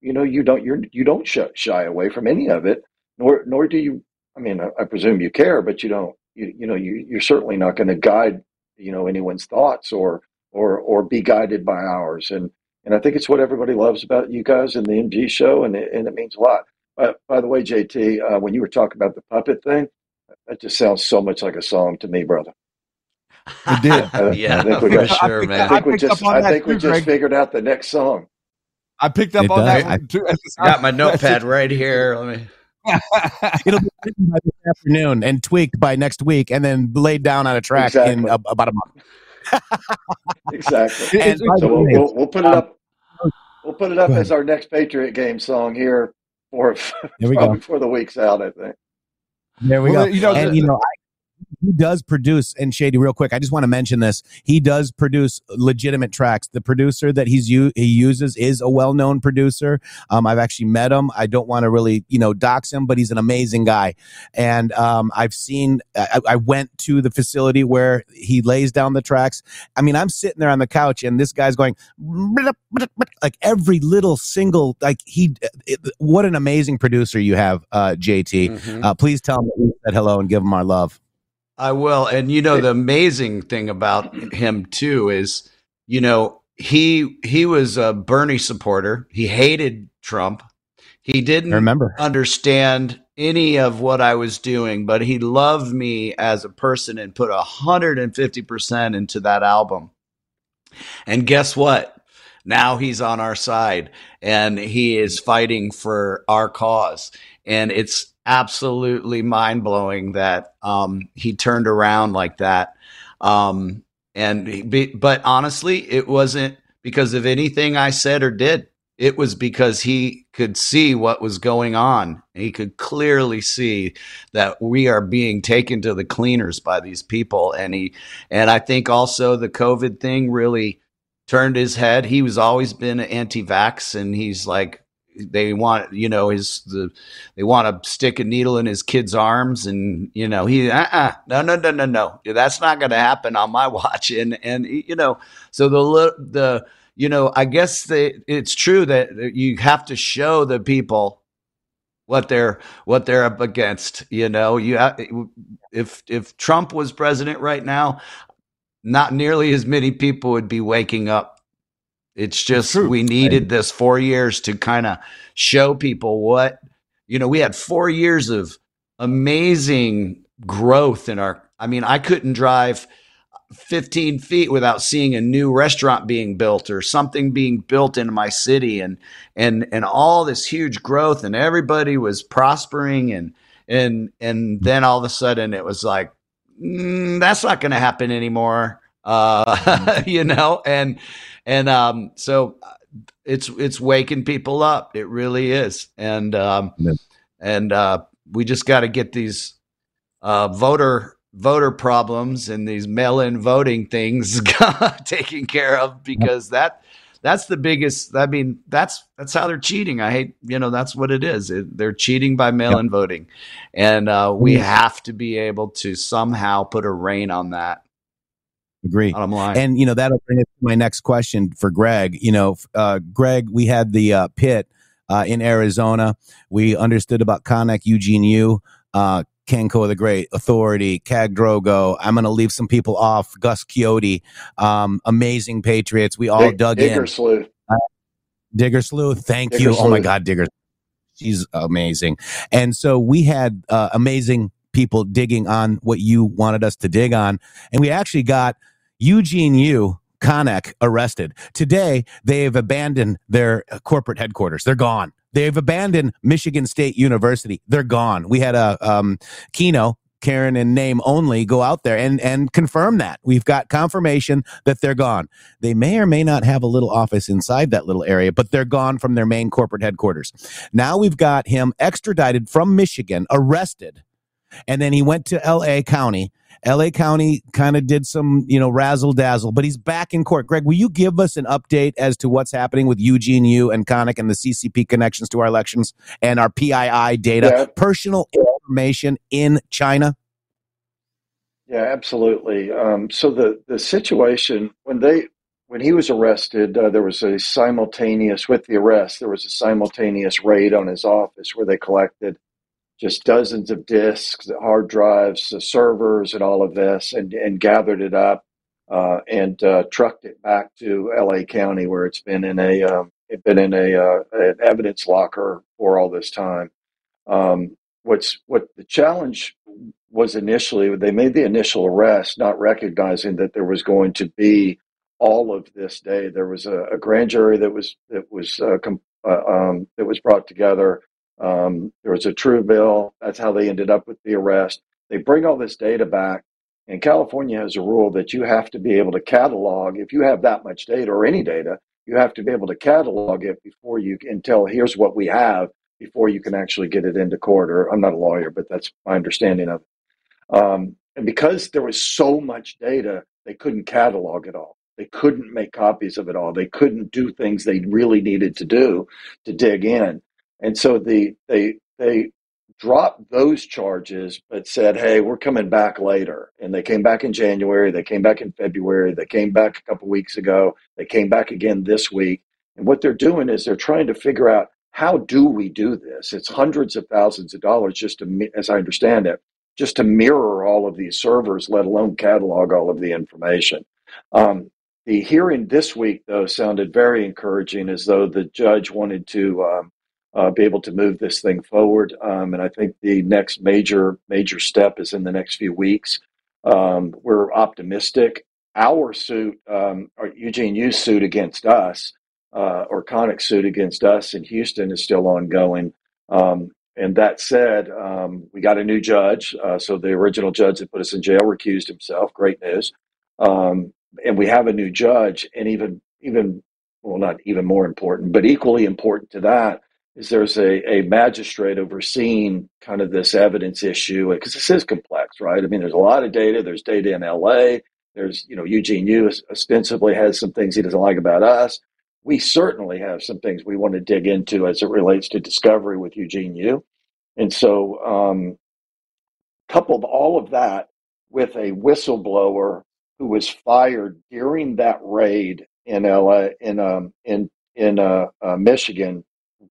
shy away from any of it, nor do you. I mean, I presume you care, but you don't. You're certainly not going to guide anyone's thoughts or be guided by ours. And I think it's what everybody loves about you guys and the MG Show, and it means a lot. By the way, JT, when you were talking about the puppet thing, that just sounds so much like a song to me, brother. It did. I think we just figured out the next song. I picked up on that one too. I got my notepad right here. Let me. It'll be written by this afternoon and tweaked by next week, and then laid down on a track in about a month. Exactly. And so we'll put it up. We'll put it up as our next Patriot game song here. Before the week's out, I think. There we go. He does produce, and Shady, real quick, I just want to mention this. He does produce legitimate tracks. The producer that he uses is a well-known producer. I've actually met him. I don't want to really, dox him, but he's an amazing guy. And I've seen, I went to the facility where he lays down the tracks. I mean, I'm sitting there on the couch, and this guy's going, like every little single, what an amazing producer you have, JT. Mm-hmm. Please tell him that we said hello and give him our love. I will. And, the amazing thing about him, too, is, he was a Bernie supporter. He hated Trump. He didn't understand any of what I was doing, but he loved me as a person and put 150% into that album. And guess what? Now he's on our side and he is fighting for our cause. And it's absolutely mind-blowing that he turned around like that. But honestly, it wasn't because of anything I said or did. It was because he could see what was going on. He could clearly see that we are being taken to the cleaners by these people. And I think also the COVID thing really turned his head. He was always been anti-vax, and he's like, they want, they want to stick a needle in his kid's arms, and he, no, that's not going to happen on my watch. And so I guess it's true that you have to show the people what they're up against. You know, if Trump was president right now, not nearly as many people would be waking up. It's just we needed this 4 years to kind of show people what, you know, we had 4 years of amazing growth in our, I mean, I couldn't drive 15 feet without seeing a new restaurant being built or something being built in my city, and all this huge growth, and everybody was prospering, and then all of a sudden it was like, that's not going to happen anymore. You know, so it's waking people up. It really is. And we just got to get these, voter problems and these mail-in voting things taken care of, because that's the biggest. I mean, that's how they're cheating. I hate, you know, that's what it is. They're cheating by mail-in voting, and we have to be able to somehow put a rein on that. Agree. Bottom line. And, you know, that'll bring us to my next question for Greg. You know, Greg, we had the pit in Arizona. We understood about Connick, Eugene Yu, Kenko the Great, Authority, Cag Drogo. I'm going to leave some people off. Gus Quixote, amazing Patriots. We all dug Digger in. Sleuth. Digger Sleuth. Thank Digger you. Sleuth. Oh, my God, Digger. She's amazing. And so we had amazing people digging on what you wanted us to dig on. And we actually got Eugene Yu, Connick, arrested. Today, they have abandoned their corporate headquarters. They're gone. They've abandoned Michigan State University. They're gone. We had a Keno, Karen in name only, go out there and confirm that. We've got confirmation that they're gone. They may or may not have a little office inside that little area, but they're gone from their main corporate headquarters. Now we've got him extradited from Michigan, arrested, and then he went to L.A. County. L.A. County kind of did some, you know, razzle dazzle, but he's back in court. Greg, will you give us an update as to what's happening with Eugene Yu and Connick and the CCP connections to our elections and our PII data, personal information in China? Yeah, absolutely. So the situation when he was arrested, there was a simultaneous raid on his office where they collected just dozens of disks, hard drives, servers, and all of this, and gathered it up and trucked it back to L.A. County, where it's been in an evidence locker for all this time. What the challenge was initially, they made the initial arrest, not recognizing that there was going to be all of this day. There was a grand jury that was brought together. There was a true bill. That's how they ended up with the arrest. They bring all this data back, and California has a rule that you have to be able to catalog. If you have that much data or any data, you have to be able to catalog it before you can tell, here's what we have, before you can actually get it into court. Or I'm not a lawyer, but that's my understanding of it. And because there was so much data, they couldn't catalog it all. They couldn't make copies of it all. They couldn't do things they really needed to do to dig in. And so they dropped those charges, but said, hey, we're coming back later. And they came back in January. They came back in February. They came back a couple weeks ago. They came back again this week. And what they're doing is they're trying to figure out, how do we do this? It's hundreds of thousands of dollars just to, as I understand it, just to mirror all of these servers, let alone catalog all of the information. The hearing this week, though, sounded very encouraging, as though the judge wanted to be able to move this thing forward. And I think the next major step is in the next few weeks. We're optimistic. Our suit, Eugene Yu's suit against us, or Connick's suit against us in Houston, is still ongoing. And that said, we got a new judge. So the original judge that put us in jail recused himself. Great news. And we have a new judge. And even well, not even more important, but equally important to that, is there's a magistrate overseeing kind of this evidence issue, because this is complex, right? I mean, there's a lot of data. There's data in LA. There's, Eugene Yu ostensibly has some things he doesn't like about us. We certainly have some things we want to dig into as it relates to discovery with Eugene Yu. And so coupled all of that with a whistleblower who was fired during that raid in LA, in Michigan,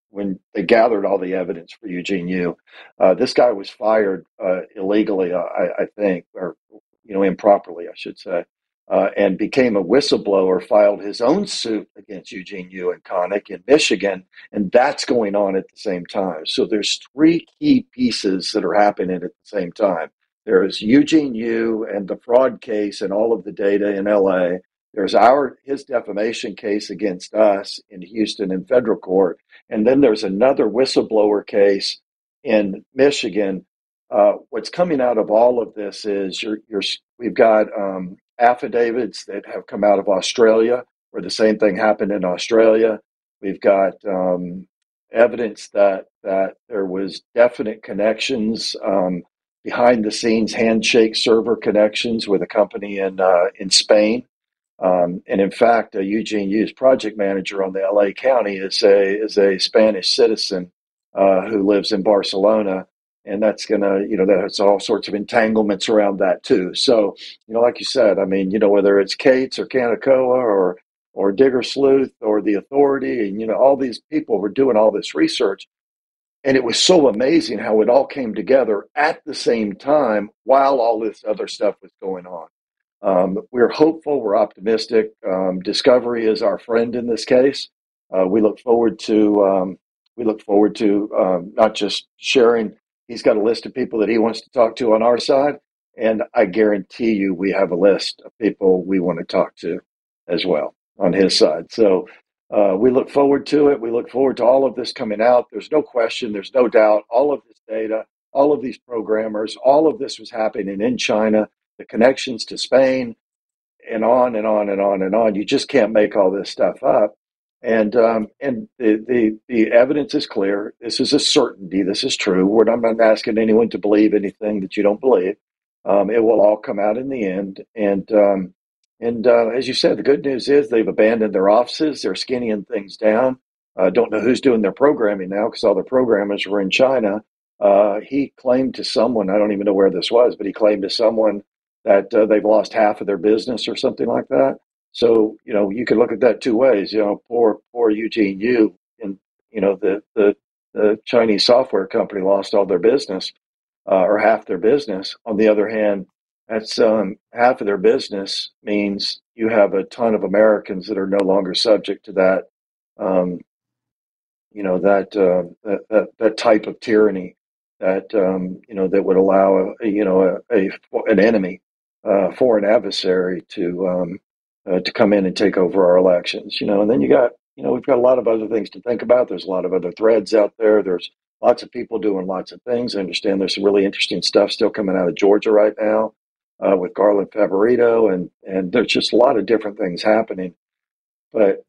when they gathered all the evidence for Eugene Yu. This guy was fired illegally, I think, or improperly, I should say, and became a whistleblower, filed his own suit against Eugene Yu and Connick in Michigan, and that's going on at the same time. So there's three key pieces that are happening at the same time. There's Eugene Yu and the fraud case and all of the data in LA. There's his defamation case against us in Houston in federal court. And then there's another whistleblower case in Michigan. What's coming out of all of this is we've got affidavits that have come out of Australia where the same thing happened in Australia. We've got evidence that there was definite connections, behind the scenes handshake server connections with a company in Spain. And in fact, Eugene Yu's project manager on the LA County is a Spanish citizen who lives in Barcelona, and that's gonna, that's all sorts of entanglements around that too. So, like you said, I mean, whether it's Cates or Canacoa or Digger Sleuth or the Authority, and all these people were doing all this research, and it was so amazing how it all came together at the same time while all this other stuff was going on. We're hopeful. We're optimistic. Discovery is our friend in this case. We look forward to not just sharing. He's got a list of people that he wants to talk to on our side, and I guarantee you, we have a list of people we want to talk to as well on his side. So we look forward to it. We look forward to all of this coming out. There's no question. There's no doubt. All of this data, all of these programmers, all of this was happening in China. The connections to Spain, and on and on and on and on. You just can't make all this stuff up. And the evidence is clear. This is a certainty. This is true. I'm not asking anyone to believe anything that you don't believe. It will all come out in the end. And as you said, the good news is they've abandoned their offices. They're skinnying things down. Don't know who's doing their programming now because all the programmers were in China. He claimed to someone, I don't even know where this was, but he claimed to someone that they've lost half of their business or something like that. So, you could look at that two ways. Poor Eugene Yu, and the Chinese software company lost all their business, or half their business. On the other hand, that's half of their business means you have a ton of Americans that are no longer subject to that, that type of tyranny that that would allow an enemy, foreign adversary to come in and take over our elections. And then we've got a lot of other things to think about. There's a lot of other threads out there. There's lots of people doing lots of things. I understand there's some really interesting stuff still coming out of Georgia right now with Garland Favorito, and there's just a lot of different things happening. But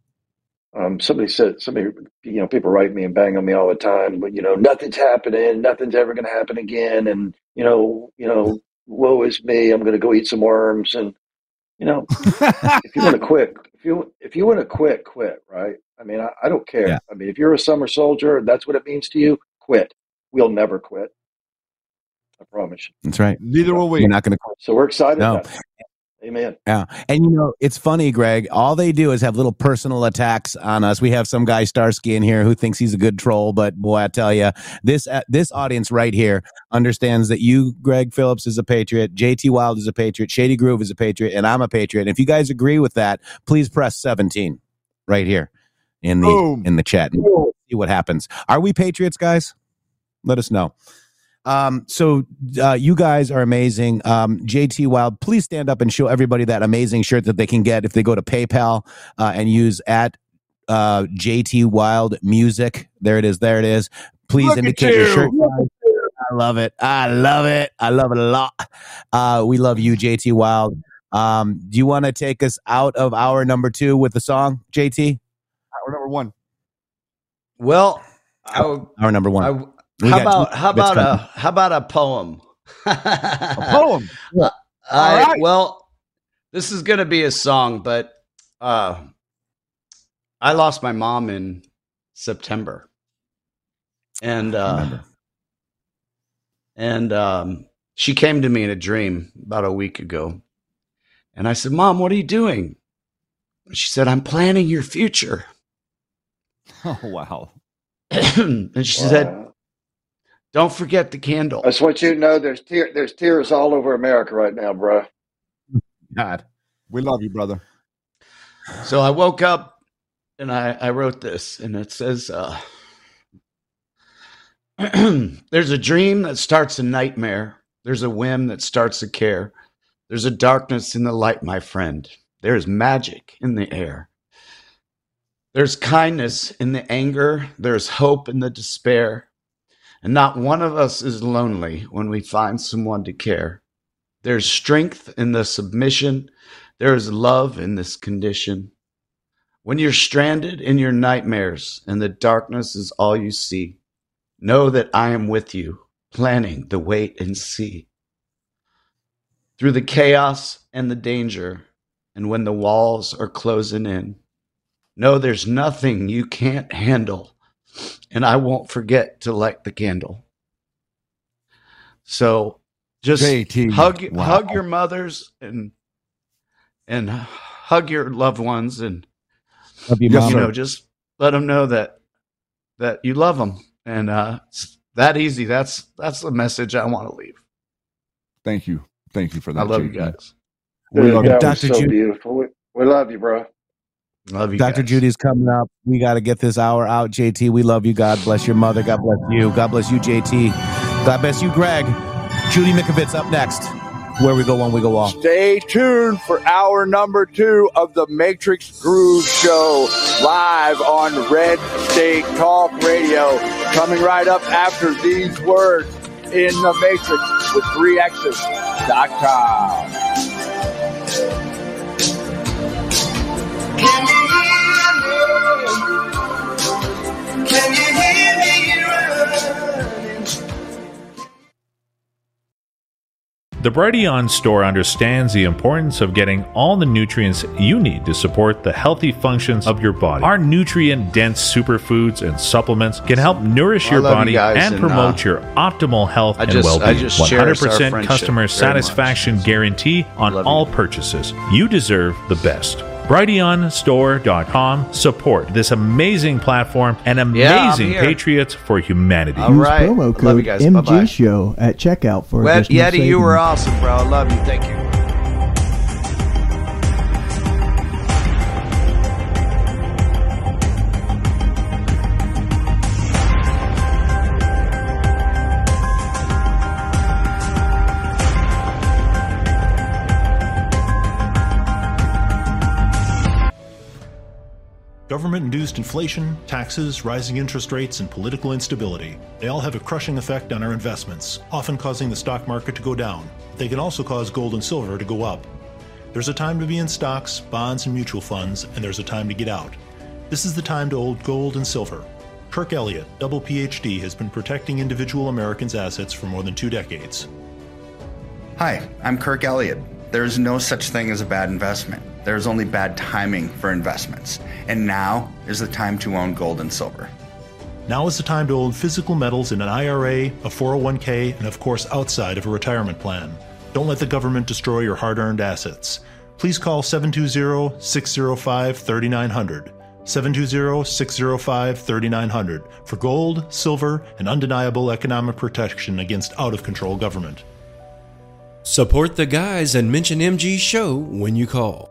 people write me and bang on me all the time, but nothing's happening, nothing's ever going to happen again, and woe is me, I'm going to go eat some worms, and if you want to quit, if you want to quit, right? I mean, I don't care. Yeah. I mean, if you're a summer soldier and that's what it means to you, quit. We'll never quit. I promise you. That's right. Neither will we. We're not going to quit. So we're excited about it. Amen. Yeah. And it's funny, Greg, all they do is have little personal attacks on us. We have some guy Starsky in here who thinks he's a good troll, but boy, I tell you, this audience right here understands that you, Greg Phillips, is a patriot, JT Wild is a patriot, Shady Groove is a patriot, and I'm a patriot. And if you guys agree with that, please press 17 right here in the chat and see what happens. Are we patriots, guys? Let us know. So you guys are amazing. JT Wild, please stand up and show everybody that amazing shirt that they can get if they go to PayPal and use at JT Wild Music. There it is. Please Look indicate your shirt size. I love it. I love it a lot. We love you, JT Wild. Do you want to take us out of hour number 2 with the song, JT? Hour number 1. Well, hour number 1. How about a poem? A poem. All right. Well, this is going to be a song, but I lost my mom in September, and she came to me in a dream about a week ago, and I said, "Mom, what are you doing?" She said, "I'm planning your future." Oh, wow. And she said, don't forget the candle. I just want you to know there's tears all over America right now, bro. God. We love you, brother. So I woke up and I wrote this, and it says, there's a dream that starts a nightmare. There's a whim that starts a care. There's a darkness in the light, my friend. There is magic in the air. There's kindness in the anger. There's hope in the despair. And not one of us is lonely when we find someone to care. There's strength in the submission. There is love in this condition. When you're stranded in your nightmares and the darkness is all you see, know that I am with you, planning the wait and see. Through the chaos and the danger, and when the walls are closing in, know there's nothing you can't handle, and I won't forget to light the candle. So just JT, hug your mothers and hug your loved ones, and just let them know that you love them, and it's that easy. That's the message I want to leave. Thank you for that. I love JT. you guys. Dude, that was Dr. so Judy. beautiful. We love you, bro. Love you, Dr. guys. Judy's coming up. We got to get this hour out, JT. We love you. God bless your mother. God bless you. God bless you, JT. God bless you, Greg. Judy Mikovits up next. Where we go one, we go all. Stay tuned for hour number 2 of the Matrix Groove Show, live on Red State Talk Radio. Coming right up after these words in the Matrix with 3x's.com. Can you hear me? Can you hear me running? The Brighteon store understands the importance of getting all the nutrients you need to support the healthy functions of your body. Our nutrient-dense superfoods and supplements can help nourish your body and promote your optimal health and well-being. 100% customer satisfaction guarantee on all purchases. You deserve the best. BrighteonStore.com. Support this amazing platform and amazing patriots for humanity. All Use right. promo Love you code guys. MG Bye-bye. Show at checkout for Wet additional Yeti, you were savings. awesome, bro. I love you. Thank you. Government-induced inflation, taxes, rising interest rates, and political instability. They all have a crushing effect on our investments, often causing the stock market to go down. They can also cause gold and silver to go up. There's a time to be in stocks, bonds, and mutual funds, and there's a time to get out. This is the time to hold gold and silver. Kirk Elliott, double PhD, has been protecting individual Americans' assets for more than 2 decades. Hi, I'm Kirk Elliott. There is no such thing as a bad investment. There is only bad timing for investments. And now is the time to own gold and silver. Now is the time to hold physical metals in an IRA, a 401k, and of course outside of a retirement plan. Don't let the government destroy your hard-earned assets. Please call 720-605-3900. 720-605-3900 for gold, silver, and undeniable economic protection against out-of-control government. Support the guys and mention MG Show when you call.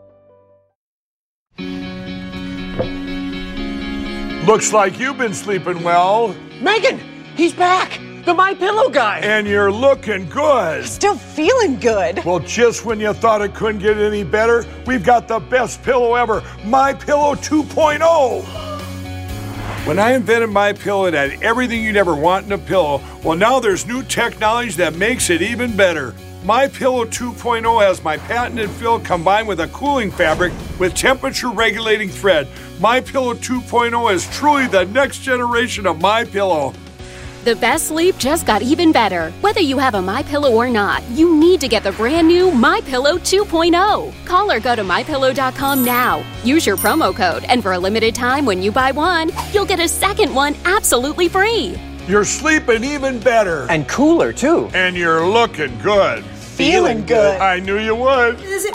Looks like you've been sleeping well. Megan, he's back. The My Pillow guy. And you're looking good. Still feeling good. Well, just when you thought it couldn't get any better, we've got the best pillow ever, My Pillow 2.0. When I invented My Pillow, it had everything you'd ever want in a pillow. Well, now there's new technology that makes it even better. My Pillow 2.0 has my patented fill combined with a cooling fabric with temperature regulating thread. My Pillow 2.0 is truly the next generation of My Pillow. The best sleep just got even better. Whether you have a MyPillow or not, you need to get the brand new MyPillow 2.0. Call or go to MyPillow.com now. Use your promo code, and for a limited time when you buy one, you'll get a second one absolutely free. You're sleeping even better. And cooler, too. And you're looking good. Feeling good. I knew you would. Visit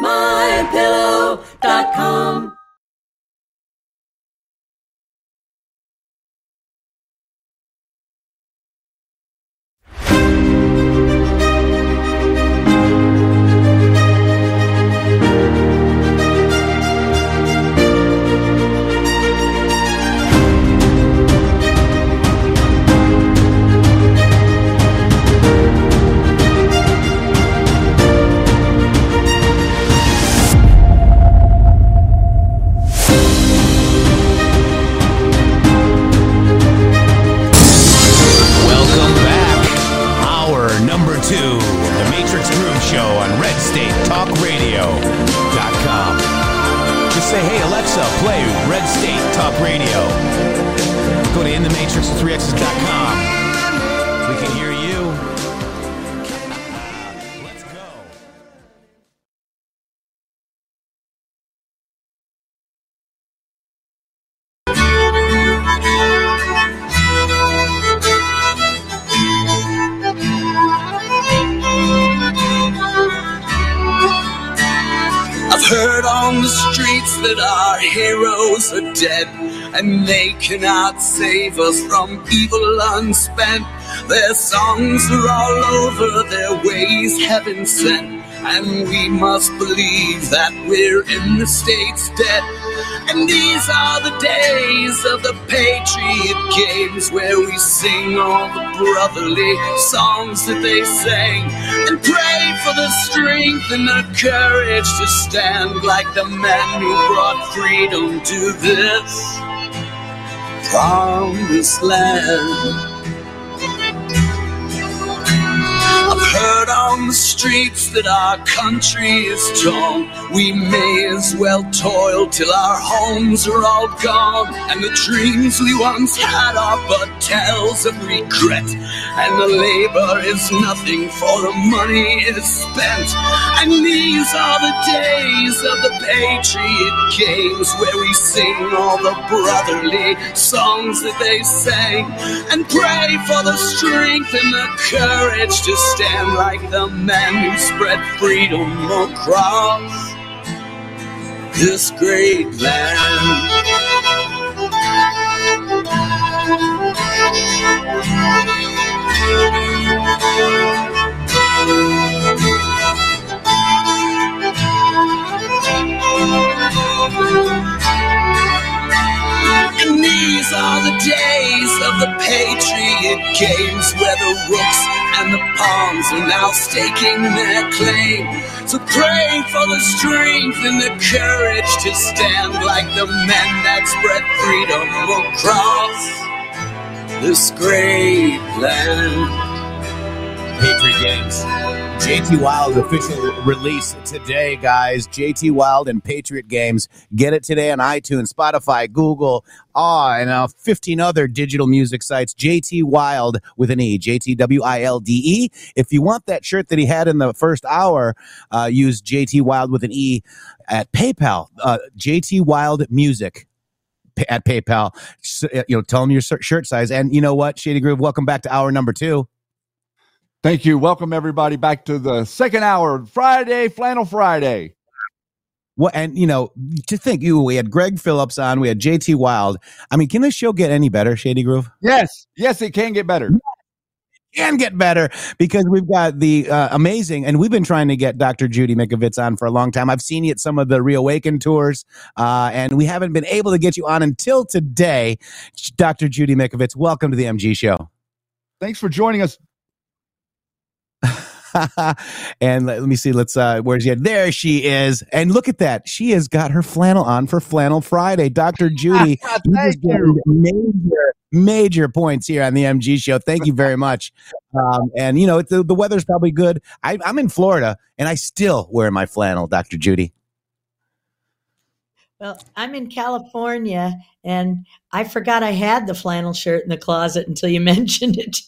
MyPillow.com. redstatetalkradio.com. Just say, hey, Alexa, play Red State Talk Radio. Go to InTheMatrix3X's.com. We can hear you. Let's go. I've heard on the streets that our heroes are dead, and they cannot save us from evil unspent. Their songs are all over, their ways heaven sent, and we must believe that we're in the state's debt. And these are the days of the Patriot Games, where we sing all the brotherly songs that they sang, and pray for the strength and the courage to stand like the men who brought freedom to this promised land. I've heard on the streets that our country is torn. We may as well toil till our homes are all gone, and the dreams we once had are but tales of regret, and the labor is nothing for the money is spent. And these are the days of the Patriot Games, where we sing all the brotherly songs that they sang, and pray for the strength and the courage to stand like the men who spread freedom across this great land. And these are the days of the Patriot Games, where the rooks and the pawns are now staking their claim. So pray for the strength and the courage to stand like the men that spread freedom across this great land. Patriot Games. JT Wild official release today, guys. JT Wild and Patriot Games. Get it today on iTunes, Spotify, Google, and 15 other digital music sites. JT Wild with an E, JTWILDE. If you want that shirt that he had in the first hour, use JT Wild with an E at PayPal. JT Wild Music at PayPal. Tell them your shirt size. And you know what, Shady Groove, welcome back to hour number 2. Thank you. Welcome everybody back to the second hour, Friday, Flannel Friday. Well, and to think, we had Greg Phillips on, we had JT Wild. I mean, can this show get any better, Shady Groove? Yes, it can get better. It can get better because we've got the amazing, and we've been trying to get Dr. Judy Mikovits on for a long time. I've seen you at some of the Reawaken tours, and we haven't been able to get you on until today. Dr. Judy Mikovits, welcome to the MG Show. Thanks for joining us. And let me see. Where's she at? There she is. And look at that. She has got her flannel on for Flannel Friday. Dr. Judy, Thank you. Major points here on the MG Show. Thank you very much. And the weather's probably good. I'm in Florida, and I still wear my flannel, Dr. Judy. Well, I'm in California, and I forgot I had the flannel shirt in the closet until you mentioned it.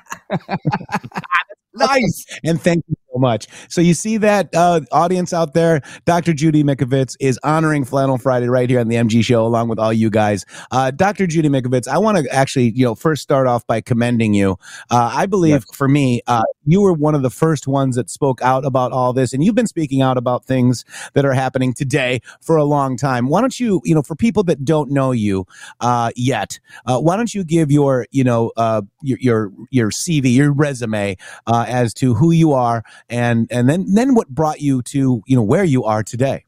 Nice. And thank you so much. So you see that, audience out there, Dr. Judy Mikovits is honoring Flannel Friday right here on the MG Show, along with all you guys. Dr. Judy Mikovits, I want to actually, first start off by commending you. I believe for me, you were one of the first ones that spoke out about all this, and you've been speaking out about things that are happening today for a long time. Why don't you, for people that don't know you yet, why don't you give your CV, your resume, as to who you are, and then what brought you to where you are today?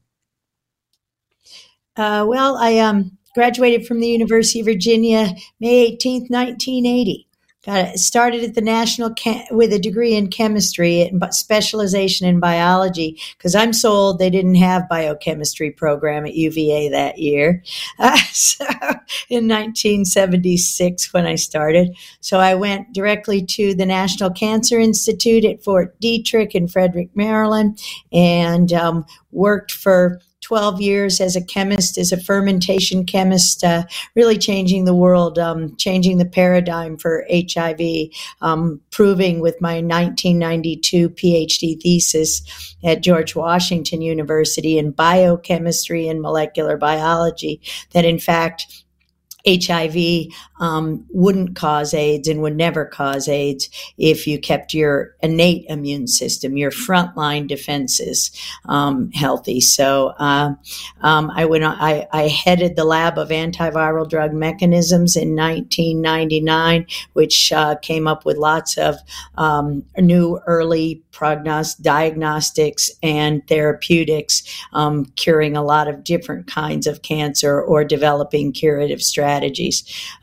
Well, I graduated from the University of Virginia May 18th, 1980. Started at the National with a degree in chemistry and specialization in biology, because I'm so old they didn't have biochemistry program at UVA that year. So in 1976 when I started. So I went directly to the National Cancer Institute at Fort Detrick in Frederick, Maryland, and worked for 12 years as a chemist, as a fermentation chemist, really changing the world, changing the paradigm for HIV, proving with my 1992 PhD thesis at George Washington University in biochemistry and molecular biology that, in fact, HIV wouldn't cause AIDS and would never cause AIDS if you kept your innate immune system, your frontline defenses healthy. So I headed the lab of antiviral drug mechanisms in 1999, which came up with lots of new early diagnostics and therapeutics, curing a lot of different kinds of cancer or developing curative strategies.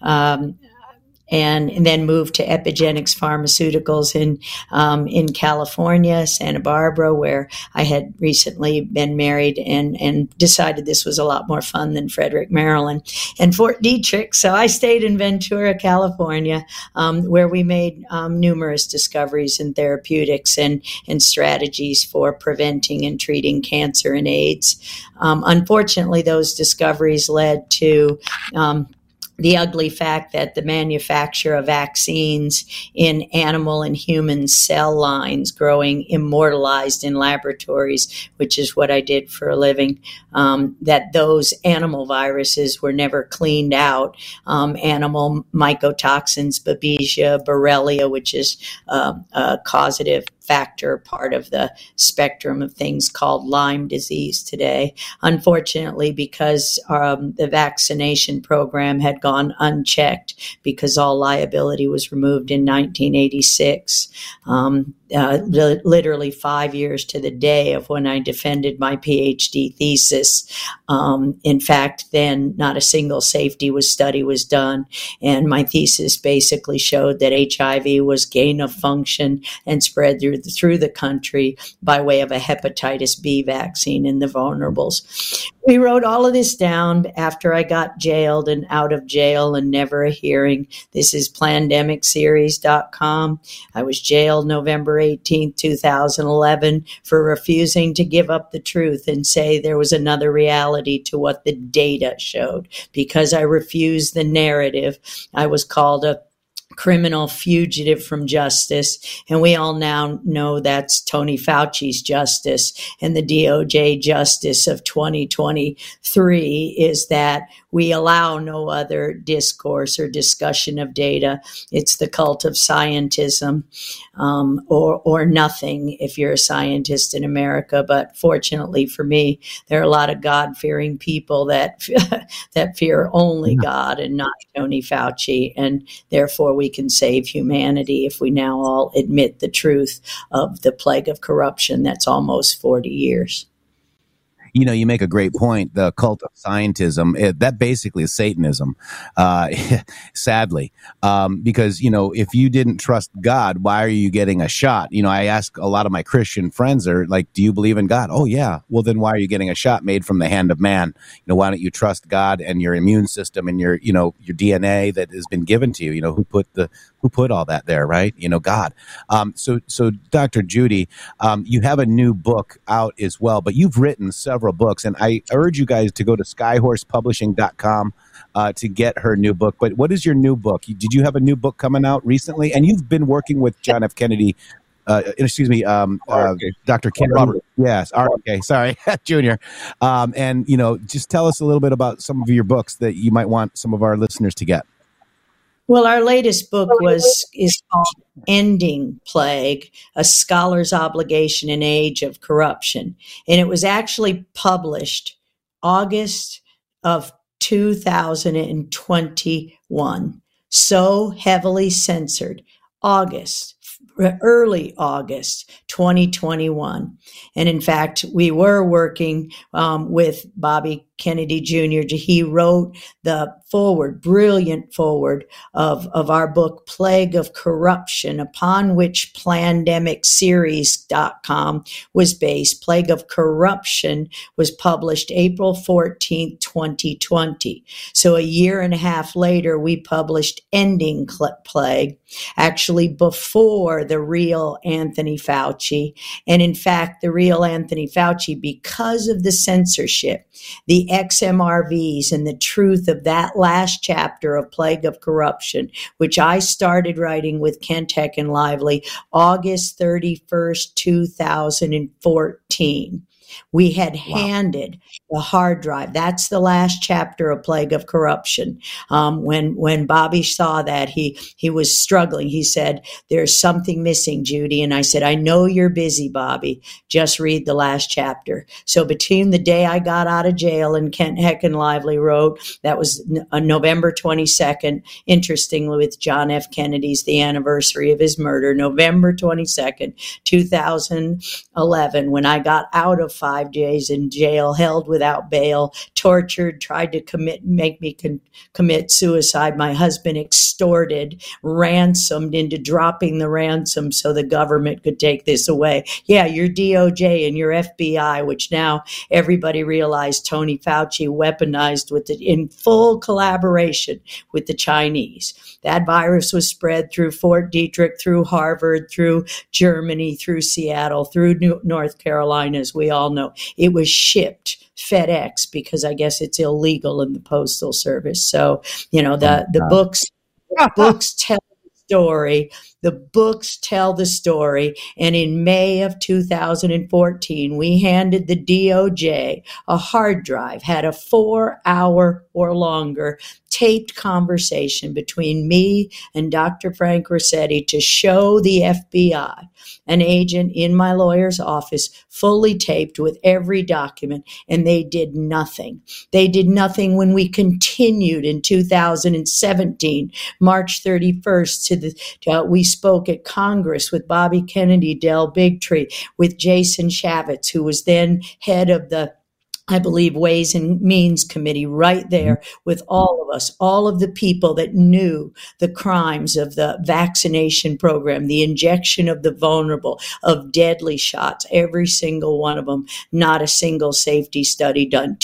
And then moved to Epigenics Pharmaceuticals in California, Santa Barbara, where I had recently been married and decided this was a lot more fun than Frederick, Maryland, and Fort Detrick. So I stayed in Ventura, California, where we made numerous discoveries in therapeutics and strategies for preventing and treating cancer and AIDS. Unfortunately, those discoveries led to the ugly fact that the manufacture of vaccines in animal and human cell lines growing immortalized in laboratories, which is what I did for a living, that those animal viruses were never cleaned out. Animal mycotoxins, Babesia, Borrelia, which is a causative factor, part of the spectrum of things called Lyme disease today. Unfortunately, because the vaccination program had gone unchecked because all liability was removed in 1986, literally 5 years to the day of when I defended my PhD thesis. In fact, then not a single safety study was done, and my thesis basically showed that HIV was gain of function and spread through the country by way of a hepatitis B vaccine in the vulnerables. We wrote all of this down after I got jailed and out of jail and never a hearing. This is plandemicseries.com. I was jailed November 18, 2011 for refusing to give up the truth and say there was another reality to what the data showed. Because I refused the narrative, I was called a criminal fugitive from justice. And we all now know that's Tony Fauci's justice, and the DOJ justice of 2023 is that we allow no other discourse or discussion of data. It's the cult of scientism, or nothing if you're a scientist in America. But fortunately for me, there are a lot of God-fearing people that fear only God and not Tony Fauci, and therefore we can save humanity if we now all admit the truth of the plague of corruption that's almost 40 years. You know, you make a great point. The cult of scientism, that basically is Satanism, sadly, because, you know, if you didn't trust God, why are you getting a shot? You know, I ask a lot of my Christian friends are like, do you believe in God? Oh, yeah. Well, then why are you getting a shot made from the hand of man? You know, why don't you trust God and your immune system and your DNA that has been given to you? You know, who put all that there, right? You know, God. So Dr. Judy, you have a new book out as well, but you've written several books, and I urge you guys to go to skyhorsepublishing.com to get her new book. But what is your new book? Did you have a new book coming out recently? And you've been working with John F. Kennedy, Dr. Kennedy. Robert. Yes, RFK, sorry, Junior. And, you know, just tell us a little bit about some of your books that you might want some of our listeners to get. Well, our latest book is called Ending Plague, A Scholar's Obligation in Age of Corruption. And it was actually published August of 2021. So heavily censored. Early August 2021. And in fact, we were working with Bobby Kennedy Jr. He wrote the forward, brilliant forward of our book, Plague of Corruption, upon which Plandemicseries.com was based. Plague of Corruption was published April 14th, 2020. So a year and a half later, we published Ending Plague, actually before the real Anthony Fauci. And in fact, the real Anthony Fauci, because of the censorship, the XMRVs, and the truth of that last chapter of Plague of Corruption, which I started writing with Kent Heckenlively August 31st, 2014. We had handed the hard drive. That's the last chapter of Plague of Corruption. When Bobby saw that, he was struggling. He said, "There's something missing, Judy." And I said, "I know you're busy, Bobby. Just read the last chapter." So between the day I got out of jail and Kent Heckenlively wrote, that was November 22nd, interestingly, with John F. Kennedy's the anniversary of his murder, November 22nd, 2011, when I got out of 5 days in jail, held without bail, tortured, tried to make me commit suicide. My husband extorted, ransomed into dropping the ransom so the government could take this away. Yeah, your DOJ and your FBI, which now everybody realized Tony Fauci weaponized in full collaboration with the Chinese. That virus was spread through Fort Detrick, through Harvard, through Germany, through Seattle, through North Carolina, as we all know. It was shipped FedEx because I guess it's illegal in the Postal Service. So, the books tell the story. The books tell the story. And in May of 2014, we handed the DOJ a hard drive, had a 4-hour or longer taped conversation between me and Dr. Frank Rossetti to show the FBI, an agent in my lawyer's office, fully taped with every document, and they did nothing. They did nothing when we continued in 2017, March 31st, we spoke at Congress with Bobby Kennedy, Del Bigtree, with Jason Chavez, who was then head of the, I believe, Ways and Means Committee, right there with all of us, all of the people that knew the crimes of the vaccination program, the injection of the vulnerable, of deadly shots, every single one of them, not a single safety study done.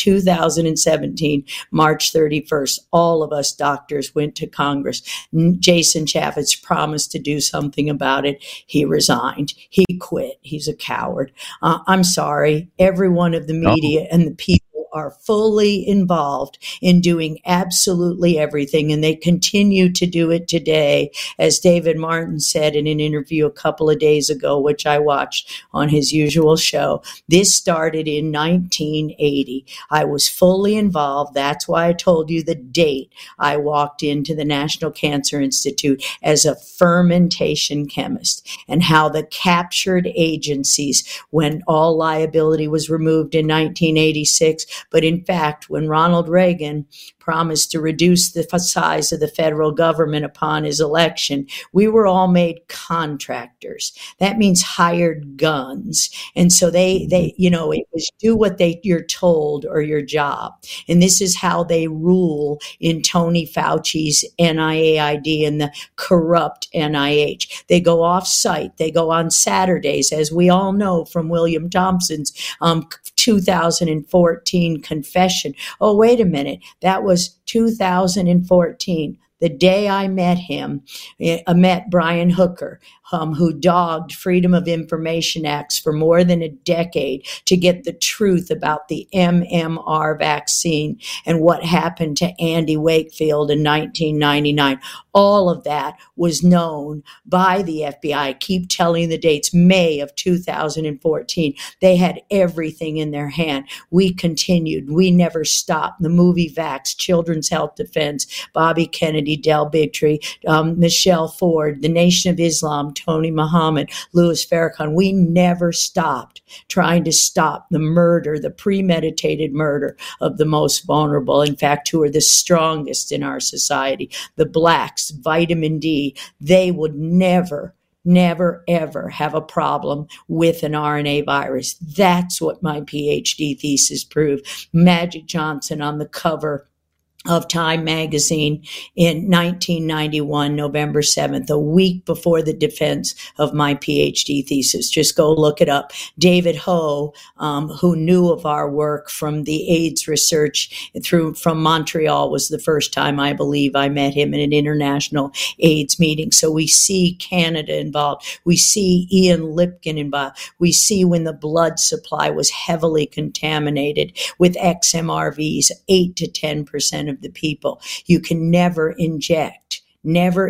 2017, March 31st, all of us doctors went to Congress. Jason Chavez promised to do something about it. He resigned. He quit. He's a coward. I'm sorry. Every one of the media and the people are fully involved in doing absolutely everything, and they continue to do it today. As David Martin said in an interview a couple of days ago, which I watched on his usual show, this started in 1980. I was fully involved. That's why I told you the date I walked into the National Cancer Institute as a fermentation chemist, and how the captured agencies, when all liability was removed in 1986, but in fact, when Ronald Reagan promised to reduce the size of the federal government upon his election, we were all made contractors. That means hired guns. And so they it was do what you're told or your job. And this is how they rule in Tony Fauci's NIAID and the corrupt NIH. They go off site. They go on Saturdays, as we all know from William Thompson's 2014 confession. Oh, wait a minute. That was 2014. The day I met him, I met Brian Hooker, who dogged Freedom of Information Acts for more than a decade to get the truth about the MMR vaccine and what happened to Andy Wakefield in 1999. All of that was known by the FBI. I keep telling the dates, May of 2014. They had everything in their hand. We continued. We never stopped. The movie Vax, Children's Health Defense, Bobby Kennedy, Del Bigtree, Michelle Ford, the Nation of Islam, Tony Muhammad, Louis Farrakhan. We never stopped trying to stop the murder, the premeditated murder of the most vulnerable, in fact, who are the strongest in our society, the blacks, vitamin D. They would never never, ever have a problem with an RNA virus. That's what my PhD thesis proved. Magic Johnson on the cover of Time magazine in 1991, November 7th, a week before the defense of my PhD thesis. Just go look it up. David Ho, who knew of our work from the AIDS research from Montreal, was the first time I believe I met him in an international AIDS meeting. So we see Canada involved. We see Ian Lipkin involved. We see when the blood supply was heavily contaminated with XMRVs, 8 to 10% of the people. You can never inject, never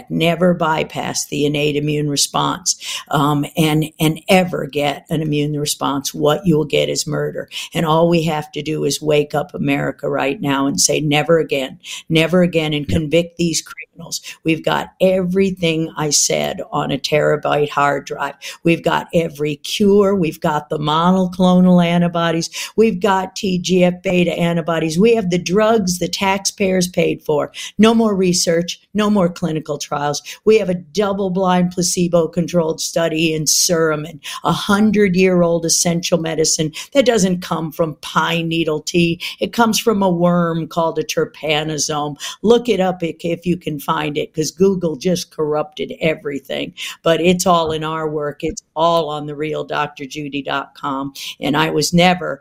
bypass the innate immune response, and ever get an immune response. What you'll get is murder. And all we have to do is wake up America right now and say, never again, and convict these criminals. We've got everything I said on a terabyte hard drive. We've got every cure. We've got the monoclonal antibodies. We've got TGF-beta antibodies. We have the drugs the taxpayers paid for. No more research. No more clinical trials. We have a double-blind placebo-controlled study in Suramin, 100-year-old essential medicine that doesn't come from pine needle tea. It comes from a worm called a trypanosome. Look it up if you can find it, because Google just corrupted everything. But it's all in our work. It's all on therealdrjudy.com. And I was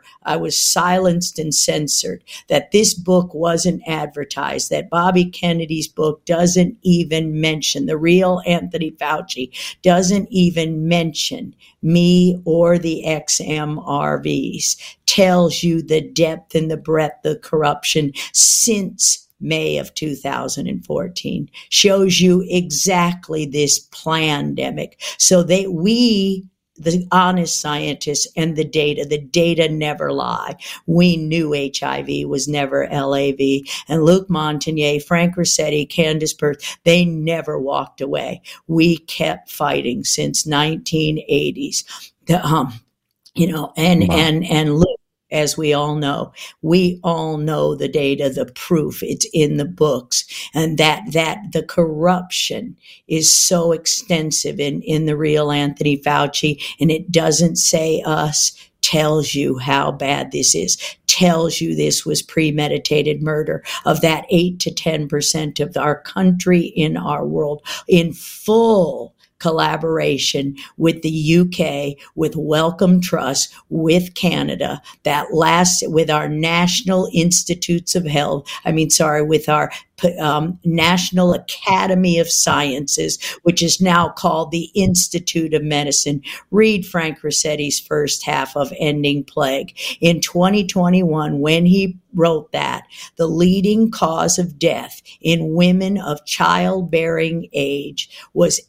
silenced and censored that this book wasn't advertised, that Bobby Kennedy's book doesn't even mention, the real Anthony Fauci doesn't even mention me or the XMRVs, tells you the depth and the breadth of corruption since May of 2014, shows you exactly this plandemic. So the honest scientists and the data never lie. We knew HIV was never LAV. And Luc Montagnier, Frank Rossetti, Candace Pert, they never walked away. We kept fighting since 1980s. And Luc, as we all know the data, the proof, it's in the books, and that the corruption is so extensive in the real Anthony Fauci, and it doesn't say us, tells you how bad this is, tells you this was premeditated murder of that 8 to 10% of our country in our world, in full collaboration with the UK, with Wellcome Trust, with Canada, with our National Institutes of Health, with our National Academy of Sciences, which is now called the Institute of Medicine. Read Frank Rossetti's first half of Ending Plague. In 2021, when he wrote that, the leading cause of death in women of childbearing age was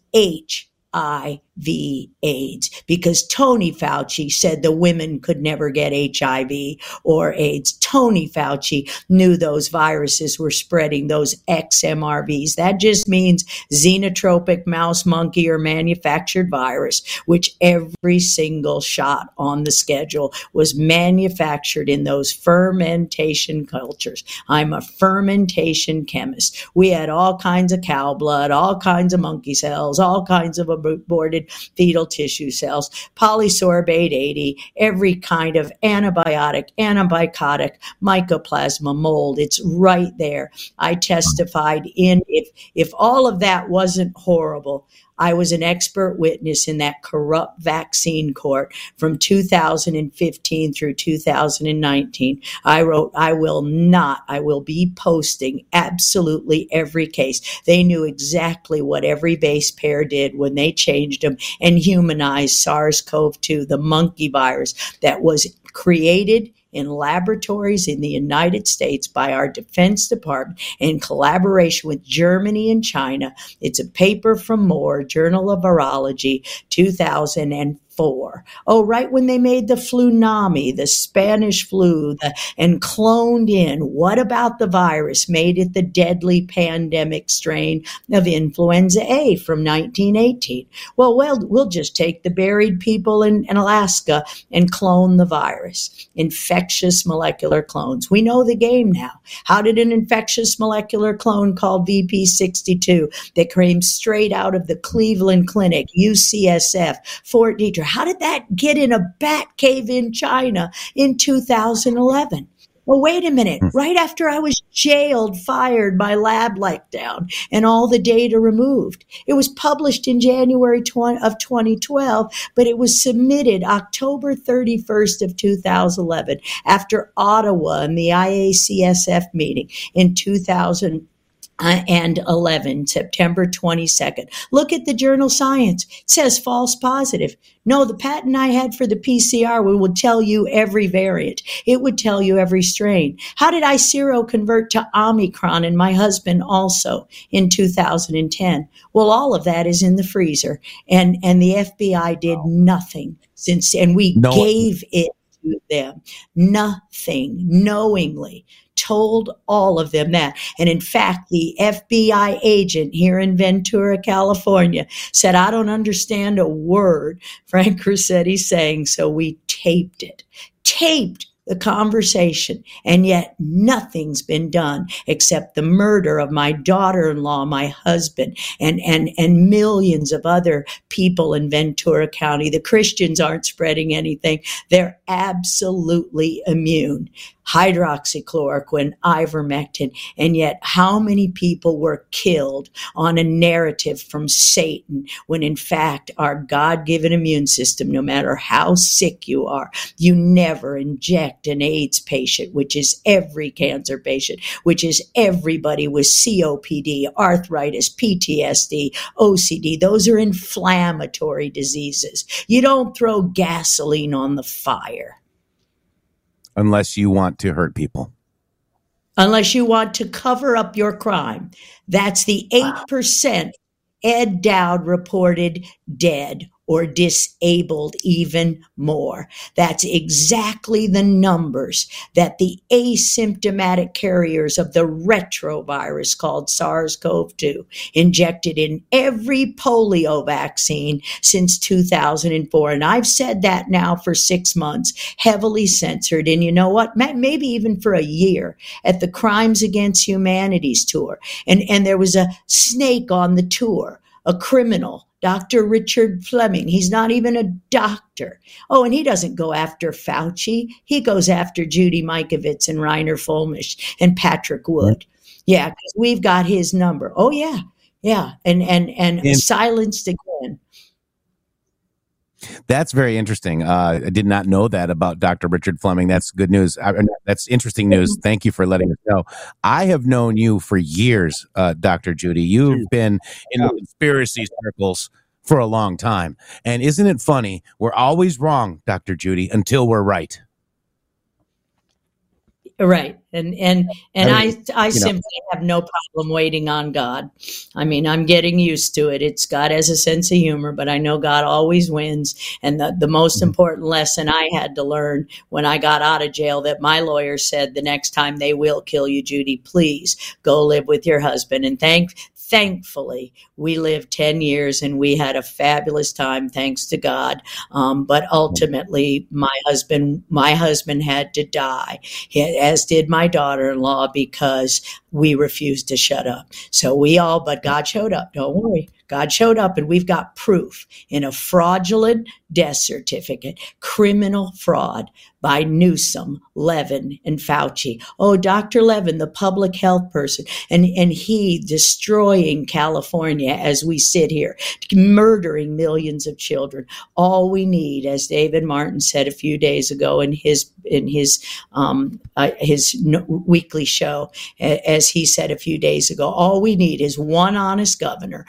HIV AIDS, because Tony Fauci said the women could never get HIV or AIDS. Tony Fauci knew those viruses were spreading, those XMRVs. That just means xenotropic mouse, monkey, or manufactured virus, which every single shot on the schedule was manufactured in those fermentation cultures. I'm a fermentation chemist. We had all kinds of cow blood, all kinds of monkey cells, all kinds of aborted fetal tissue cells, polysorbate 80, every kind of antibiotic, antibiotic, mycoplasma, mold. It's right there. I testified if all of that wasn't horrible, I was an expert witness in that corrupt vaccine court from 2015 through 2019. I wrote, I will be posting absolutely every case. They knew exactly what every base pair did when they changed them and humanized SARS-CoV-2, the monkey virus that was created in laboratories in the United States by our Defense Department in collaboration with Germany and China. It's a paper from Moore, Journal of Virology, 2004. before. Oh, right when they made the Flunami, the Spanish flu, and cloned in. What about the virus made it the deadly pandemic strain of influenza A from 1918? Well, we'll just take the buried people in Alaska and clone the virus. Infectious molecular clones. We know the game now. How did an infectious molecular clone called VP62 that came straight out of the Cleveland Clinic, UCSF, Fort Detrick, how did that get in a bat cave in China in 2011? Well, wait a minute. Right after I was jailed, fired, my lab let down, and all the data removed. It was published in January of 2012, but it was submitted October 31st of 2011 after Ottawa and the IACSF meeting in 2011, September 22nd. Look at the journal Science. It says false positive. No, the patent I had for the PCR would tell you every variant. It would tell you every strain. How did I seroconvert to Omicron and my husband also in 2010? Well, all of that is in the freezer. And the FBI did nothing since, and we gave it to them. Nothing, knowingly. Told all of them that. And in fact, the FBI agent here in Ventura, California said, I don't understand a word Frank Russetti's saying, so we taped it. Taped the conversation, and yet nothing's been done except the murder of my daughter-in-law, my husband, and millions of other people in Ventura County. The Christians aren't spreading anything. They're absolutely immune. Hydroxychloroquine, ivermectin, and yet how many people were killed on a narrative from Satan when in fact our God-given immune system, no matter how sick you are, you never inject an AIDS patient, which is every cancer patient, which is everybody with COPD, arthritis, PTSD, OCD. Those are inflammatory diseases. You don't throw gasoline on the fire. Unless you want to hurt people. Unless you want to cover up your crime. That's the 8% Ed Dowd reported dead or disabled even more. That's exactly the numbers that the asymptomatic carriers of the retrovirus called SARS-CoV-2 injected in every polio vaccine since 2004. And I've said that now for 6 months, heavily censored. And you know what? Maybe even for a year at the Crimes Against Humanities tour. And there was a snake on the tour, a criminal, Dr. Richard Fleming. He's not even a doctor. Oh, and he doesn't go after Fauci. He goes after Judy Mikovits and Reiner Fuellmich and Patrick Wood. Yeah, because we've got his number. Oh, yeah. Yeah. And silenced again. That's very interesting. I did not know that about Dr. Richard Fleming. That's good news. That's interesting news. Thank you for letting us know. I have known you for years, Dr. Judy. You've been in the conspiracy circles for a long time. And isn't it funny? We're always wrong, Dr. Judy, until we're right. Right. And I simply have no problem waiting on God. I mean, I'm getting used to it. It's God has a sense of humor, but I know God always wins. And the most important lesson I had to learn when I got out of jail, that my lawyer said, the next time they will kill you, Judy, please go live with your husband. And thankfully, we lived 10 years and we had a fabulous time, thanks to God. But ultimately, my husband had to die, as did my daughter-in-law, because we refused to shut up. But God showed up. Don't worry. God showed up, and we've got proof in a fraudulent death certificate, criminal fraud by Newsom, Levin, and Fauci. Oh, Dr. Levin, the public health person, and he destroying California as we sit here, murdering millions of children. All we need, as David Martin said a few days ago in his weekly show, as he said a few days ago, all we need is one honest governor, one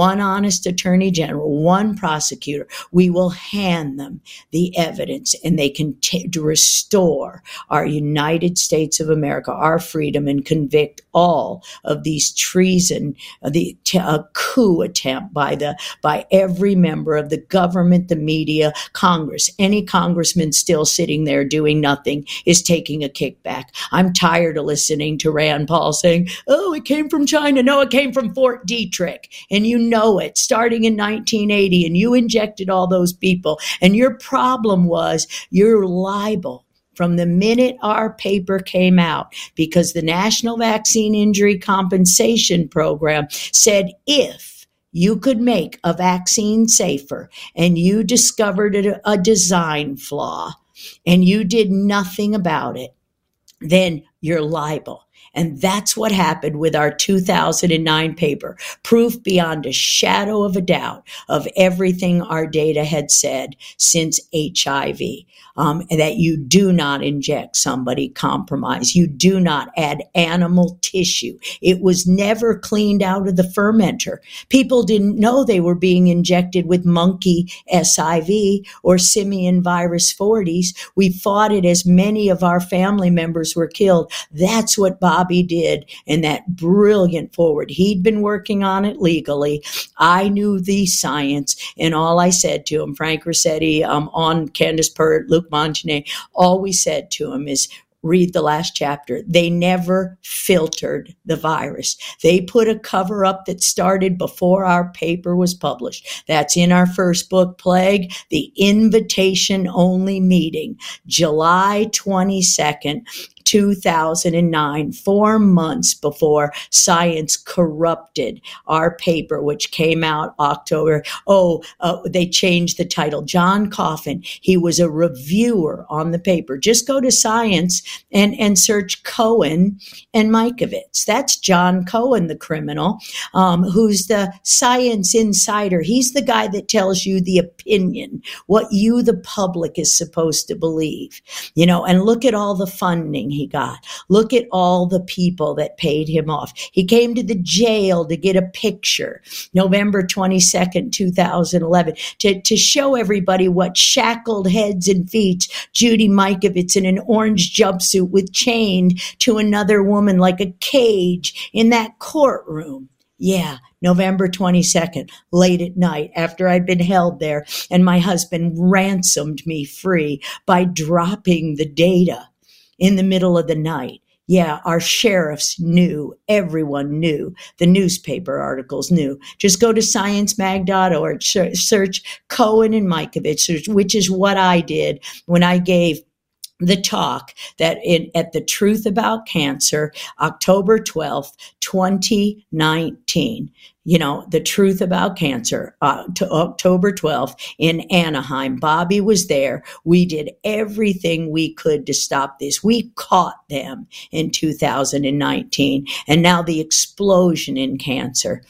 one honest attorney general, one prosecutor, we will hand them the evidence, and they can restore our United States of America, our freedom, and convict all of these treason, a coup attempt by every member of the government, the media, Congress. Any congressman still sitting there doing nothing is taking a kickback. I'm tired of listening to Rand Paul saying, oh, it came from China. No, it came from Fort Detrick. And you know it, starting in 1980, and you injected all those people. And your problem was your libel from the minute our paper came out, because the National Vaccine Injury Compensation Program said if you could make a vaccine safer and you discovered a design flaw and you did nothing about it, then you're liable. And that's what happened with our 2009 paper, proof beyond a shadow of a doubt of everything our data had said since HIV. That you do not inject somebody compromised. You do not add animal tissue. It was never cleaned out of the fermenter. People didn't know they were being injected with monkey SIV or simian virus 40s. We fought it as many of our family members were killed. That's what Bobby did in that brilliant forward. He'd been working on it legally. I knew the science, and all I said to him, Frank Rossetti, on Candace Pert, Luke Montagne, all we said to him is, read the last chapter. They never filtered the virus. They put a cover up that started before our paper was published. That's in our first book, Plague, the invitation only meeting, July 22nd, 2009, 4 months before science corrupted our paper, which came out October. They changed the title. John Coffin, he was a reviewer on the paper. Just go to Science and search Cohen and Mikovits. That's John Cohen, the criminal, who's the science insider. He's the guy that tells you the opinion, what you, the public, is supposed to believe. And look at all the funding he got. Look at all the people that paid him off. He came to the jail to get a picture, November 22nd, 2011, to show everybody what shackled heads and feet Judy Mikovits in an orange jumpsuit with chained to another woman like a cage in that courtroom. Yeah, November 22nd, late at night, after I'd been held there, and my husband ransomed me free by dropping the data in the middle of the night. Yeah, our sheriffs knew. Everyone knew. The newspaper articles knew. Just go to sciencemag.org, search Cohen and Mikovits, which is what I did when I gave the talk at the Truth About Cancer, October 12th, 2019. The Truth About Cancer, to October 12th in Anaheim. Bobby was there. We did everything we could to stop this. We caught them in 2019. And now the explosion in cancer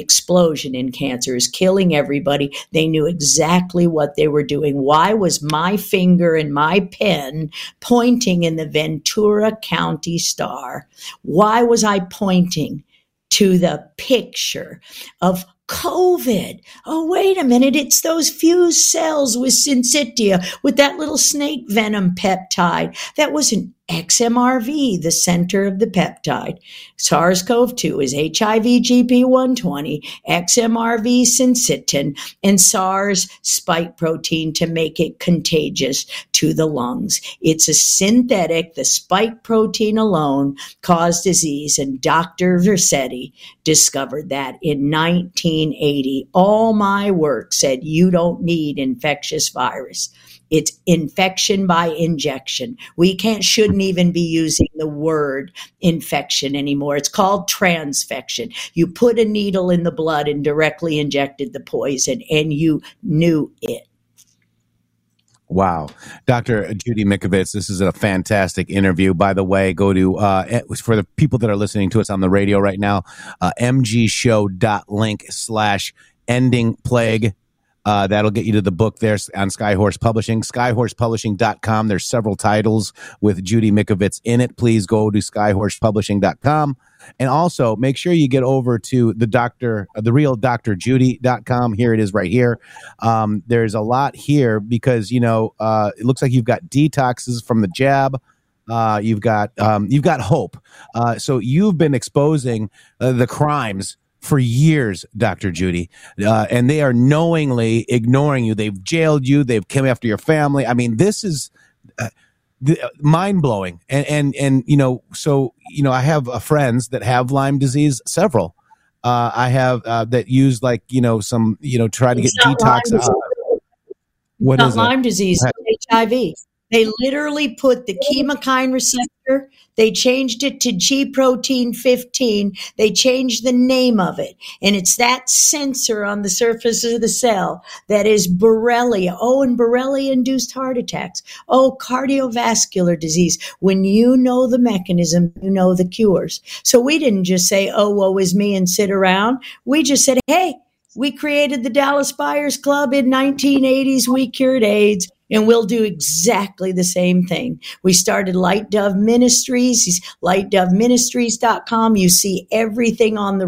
is killing everybody. They knew exactly what they were doing. Why was my finger and my pen pointing in the Ventura County Star? Why was I pointing to the picture of COVID? Oh, wait a minute. It's those fused cells with syncytia, with that little snake venom peptide. That was an XMRV, the center of the peptide. SARS-CoV-2 is HIV GP120, XMRV syncytin, and SARS spike protein to make it contagious to the lungs. It's a synthetic. The spike protein alone caused disease, and Dr. Versetti discovered that in 1980. All my work said you don't need infectious virus. It's infection by injection. We shouldn't even be using the word infection anymore. It's called transfection. You put a needle in the blood and directly injected the poison, and you knew it. Wow. Dr. Judy Mikovits, this is a fantastic interview. By the way, go to, for the people that are listening to us on the radio right now, mgshow.link/endingplague. That'll get you to the book there on Skyhorse Publishing, skyhorsepublishing.com. There's several titles with Judy Mikovits in it. Please go to skyhorsepublishing.com. And also make sure you get over to therealdrjudy.com. Here it is right here. There's a lot here because, it looks like you've got detoxes from the jab. You've got hope. So you've been exposing the crimes for years, Dr. Judy, and they are knowingly ignoring you. They've jailed you. They've come after your family. I mean, this is mind blowing. And I have friends that have Lyme disease, several. I have that use try to get detox. What is Lyme disease? It's HIV. They literally put the chemokine receptor, they changed it to G protein 15. They changed the name of it. And it's that sensor on the surface of the cell that is Borrelia. Oh, and Borrelia-induced heart attacks. Oh, cardiovascular disease. When you know the mechanism, you know the cures. So we didn't just say, oh, woe is me, and sit around. We just said, hey, we created the Dallas Buyers Club in 1980s. We cured AIDS. And we'll do exactly the same thing. We started Light Dove Ministries, lightdoveministries.com. You see everything on the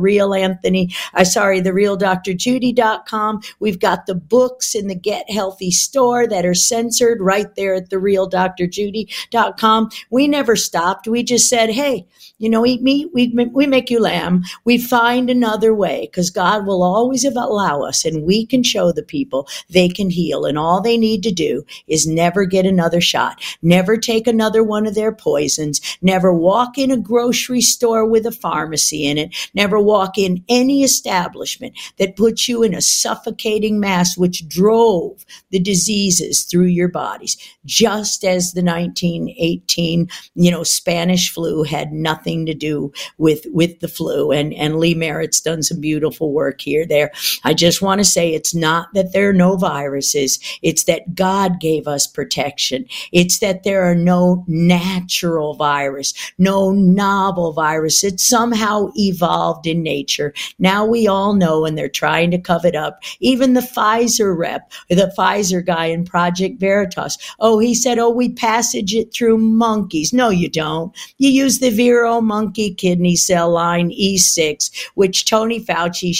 RealDrJudy.com. We've got the books in the Get Healthy store that are censored right there at the RealDrJudy.com. We never stopped. We just said, hey, eat meat, we make you lamb. We find another way because God will always allow us, and we can show the people they can heal, and all they need to do is never get another shot, never take another one of their poisons, never walk in a grocery store with a pharmacy in it, never walk in any establishment that puts you in a suffocating mass which drove the diseases through your bodies, just as the 1918, Spanish flu had nothing to do with the flu. And Lee Merritt's done some beautiful work here there. I just want to say it's not that there are no viruses. It's that God gave us protection. It's that there are no natural virus, no novel virus. It somehow evolved in nature. Now we all know, and they're trying to cover it up. Even the Pfizer rep, the Pfizer guy in Project Veritas. Oh, he said, we passage it through monkeys. No, you don't. You use the Vero monkey kidney cell line E6, which Tony Fauci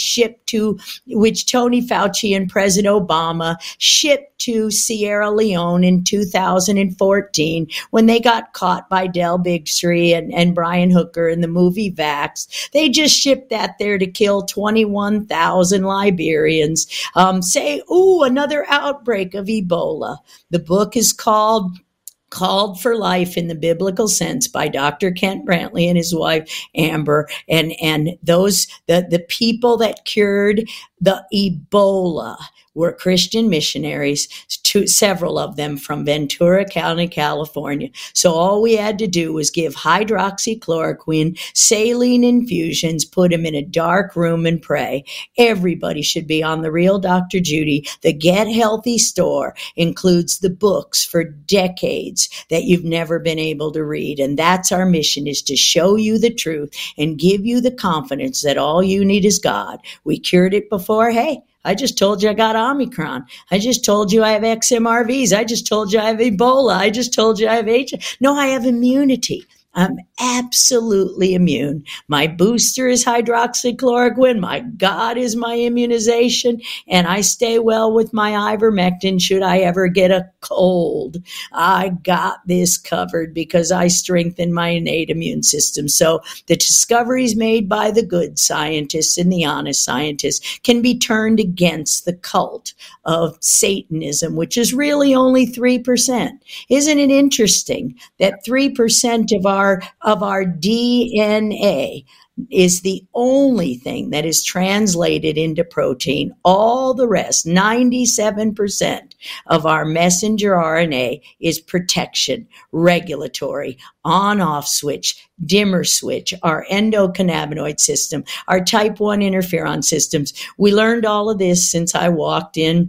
and President Obama shipped to Sierra Leone in 2014 when they got caught by Del Bigtree and Brian Hooker in the movie Vax. They just shipped that there to kill 21,000 Liberians. Another outbreak of Ebola. The book is called for Life in the Biblical Sense by Dr. Kent Brantley and his wife Amber, and those the people that cured the Ebola were Christian missionaries, several of them from Ventura County, California. So all we had to do was give hydroxychloroquine, saline infusions, put them in a dark room and pray. Everybody should be on the Real Dr. Judy. The Get Healthy store includes the books for decades that you've never been able to read. And that's our mission, is to show you the truth and give you the confidence that all you need is God. We cured it before. Hey, I just told you I got Omicron. I just told you I have XMRVs. I just told you I have Ebola. I just told you I have HIV. No, I have immunity. I'm absolutely immune. My booster is hydroxychloroquine. My God is my immunization. And I stay well with my ivermectin should I ever get a cold. I got this covered because I strengthen my innate immune system. So the discoveries made by the good scientists and the honest scientists can be turned against the cult of Satanism, which is really only 3%. Isn't it interesting that 3% of our DNA is the only thing that is translated into protein? All the rest, 97% of our messenger RNA, is protection, regulatory, on-off switch, dimmer switch, our endocannabinoid system, our type 1 interferon systems. We learned all of this since I walked in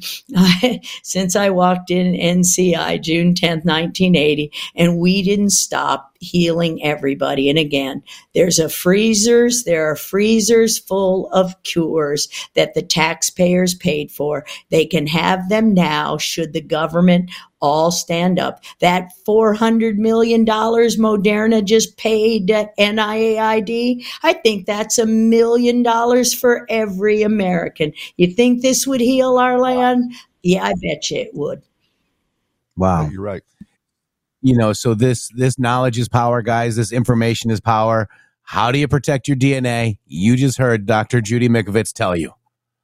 NCI June 10th, 1980, and we didn't stop healing everybody. And again, there's a freezer freezers. There are freezers full of cures that the taxpayers paid for. They can have them now should the government all stand up. That $400 million Moderna just paid NIAID, I think that's $1 million for every American. You think this would heal our land? Yeah, I bet you it would. Wow. You're right. So this knowledge is power, guys. This information is power. How do you protect your DNA? You just heard Dr. Judy Mikovits tell you.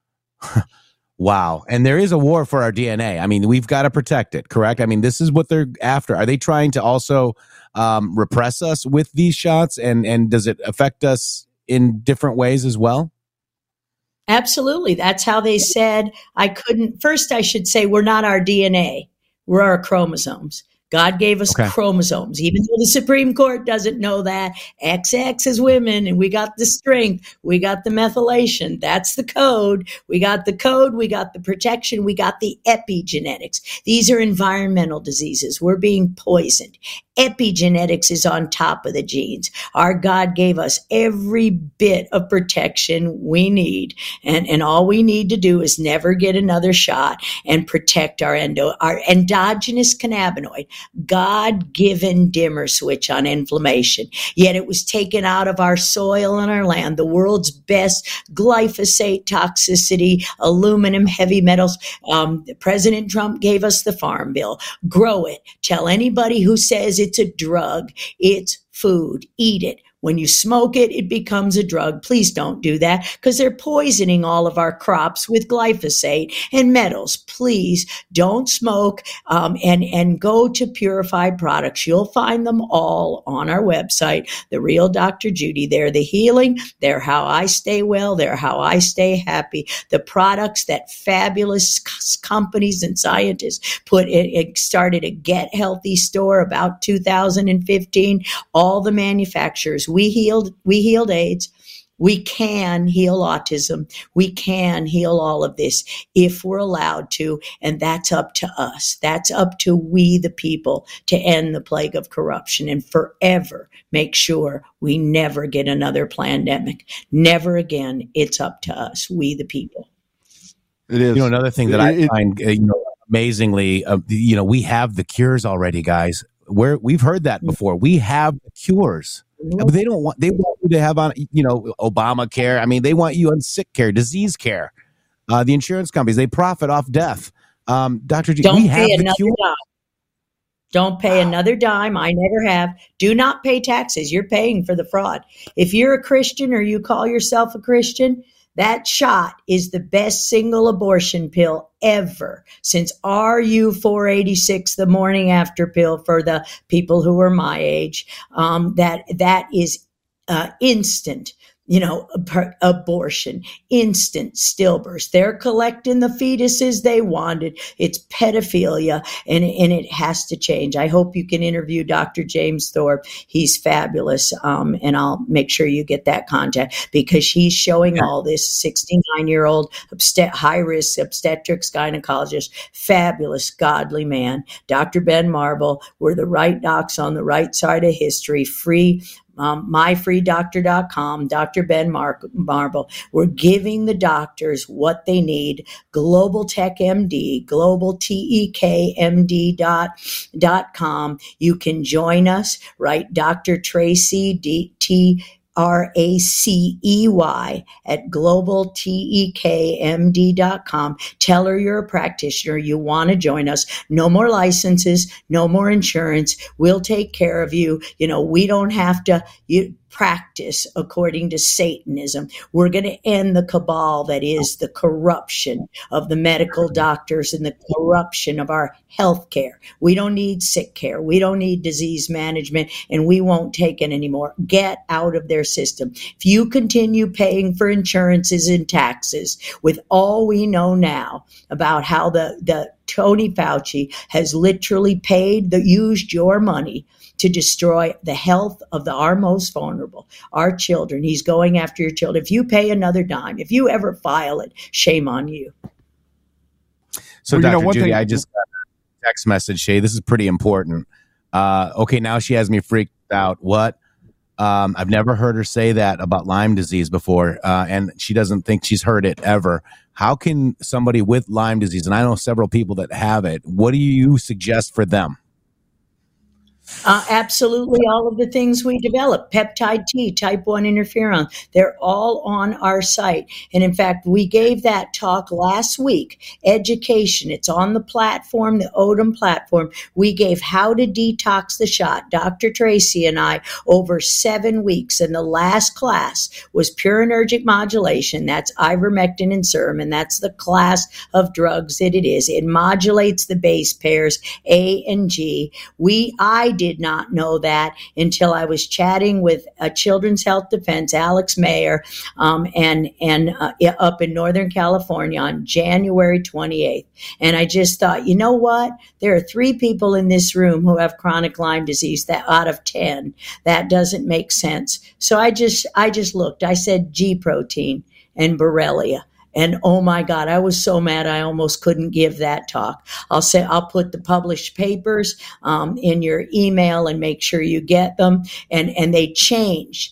Wow. And there is a war for our DNA. I mean, we've got to protect it, correct? I mean, this is what they're after. Are they trying to also repress us with these shots? And does it affect us in different ways as well? Absolutely. That's how they said first I should say we're not our DNA. We're our chromosomes. God gave us chromosomes, even though the Supreme Court doesn't know that. XX is women, and we got the strength. We got the methylation. That's the code. We got the code. We got the protection. We got the epigenetics. These are environmental diseases. We're being poisoned. Epigenetics is on top of the genes. Our God gave us every bit of protection we need. And all we need to do is never get another shot and protect our endogenous cannabinoid, God-given dimmer switch on inflammation. Yet it was taken out of our soil and our land, the world's best glyphosate toxicity, aluminum, heavy metals. President Trump gave us the Farm Bill. Grow it. Tell anybody who says it's a drug, it's food. Eat it. When you smoke it, it becomes a drug. Please don't do that because they're poisoning all of our crops with glyphosate and metals. Please don't smoke and go to Purified Products. You'll find them all on our website, The Real Dr. Judy. They're the healing. They're how I stay well. They're how I stay happy. The products that fabulous companies and scientists it started a Get Healthy store about 2015. All the manufacturers. We healed AIDS. We can heal autism. We can heal all of this if we're allowed to. And that's up to us. That's up to we, the people, to end the plague of corruption and forever make sure we never get another pandemic. Never again. It's up to us, we, the people. It is. Another thing that I find, amazingly, we have the cures already, guys. We've heard that before. We have the cures. But they want you to have on, Obamacare. I mean, they want you on sick care, disease care. The insurance companies, they profit off death. Dr. G, don't pay another dime. Don't pay another dime. I never have. Do not pay taxes. You're paying for the fraud. If you're a Christian or you call yourself a Christian, that shot is the best single abortion pill ever since RU486, the morning after pill for the people who are my age. That is instant, abortion, instant stillbirth. They're collecting the fetuses they wanted. It's pedophilia, and it has to change. I hope you can interview Dr. James Thorpe. He's fabulous, and I'll make sure you get that contact because he's showing all this. 69-year-old high-risk obstetrics gynecologist, fabulous, godly man. Dr. Ben Marble. We're the right docs on the right side of history. Free. myfreedoctor.com, Dr. Ben Marble. We're giving the doctors what they need. Global Tech MD, globaltekmd.com. You can join us, right? Dr. Tracy, RACEY at globaltekmd.com. Tell her you're a practitioner. You want to join us. No more licenses, no more insurance. We'll take care of you. We don't have to practice according to Satanism. We're going to end the cabal that is the corruption of the medical doctors and the corruption of our health care. We don't need sick care. We don't need disease management, and we won't take it anymore. Get out of their system. If you continue paying for insurances and taxes with all we know now about how the Tony Fauci has literally used your money to destroy the health of our most vulnerable, our children. He's going after your children. If you pay another dime, if you ever file it, shame on you. So, Dr. Judy, I just got a text message, Shay. This is pretty important. Okay, now she has me freaked out. What? I've never heard her say that about Lyme disease before, and she doesn't think she's heard it ever. How can somebody with Lyme disease, and I know several people that have it, what do you suggest for them? Absolutely, all of the things we develop, peptide T, type 1 interferon, they're all on our site. And in fact, we gave that talk last week, education. It's on the platform, the Odom platform. We gave how to detox the shot, Dr. Tracy and I, over 7 weeks. And the last class was purinergic modulation. That's ivermectin and serum, and that's the class of drugs that it is. It modulates the base pairs A and G. I did not know that until I was chatting with Children's Health Defense, Alex Mayer, and up in Northern California on January 28th. And I just thought, you know what? There are 3 people in this room who have chronic Lyme disease that out of 10. That doesn't make sense. So I just looked. I said G protein and Borrelia. And oh my God, I was so mad I almost couldn't give that talk. I'll put the published papers in your email and make sure you get them. And they changed.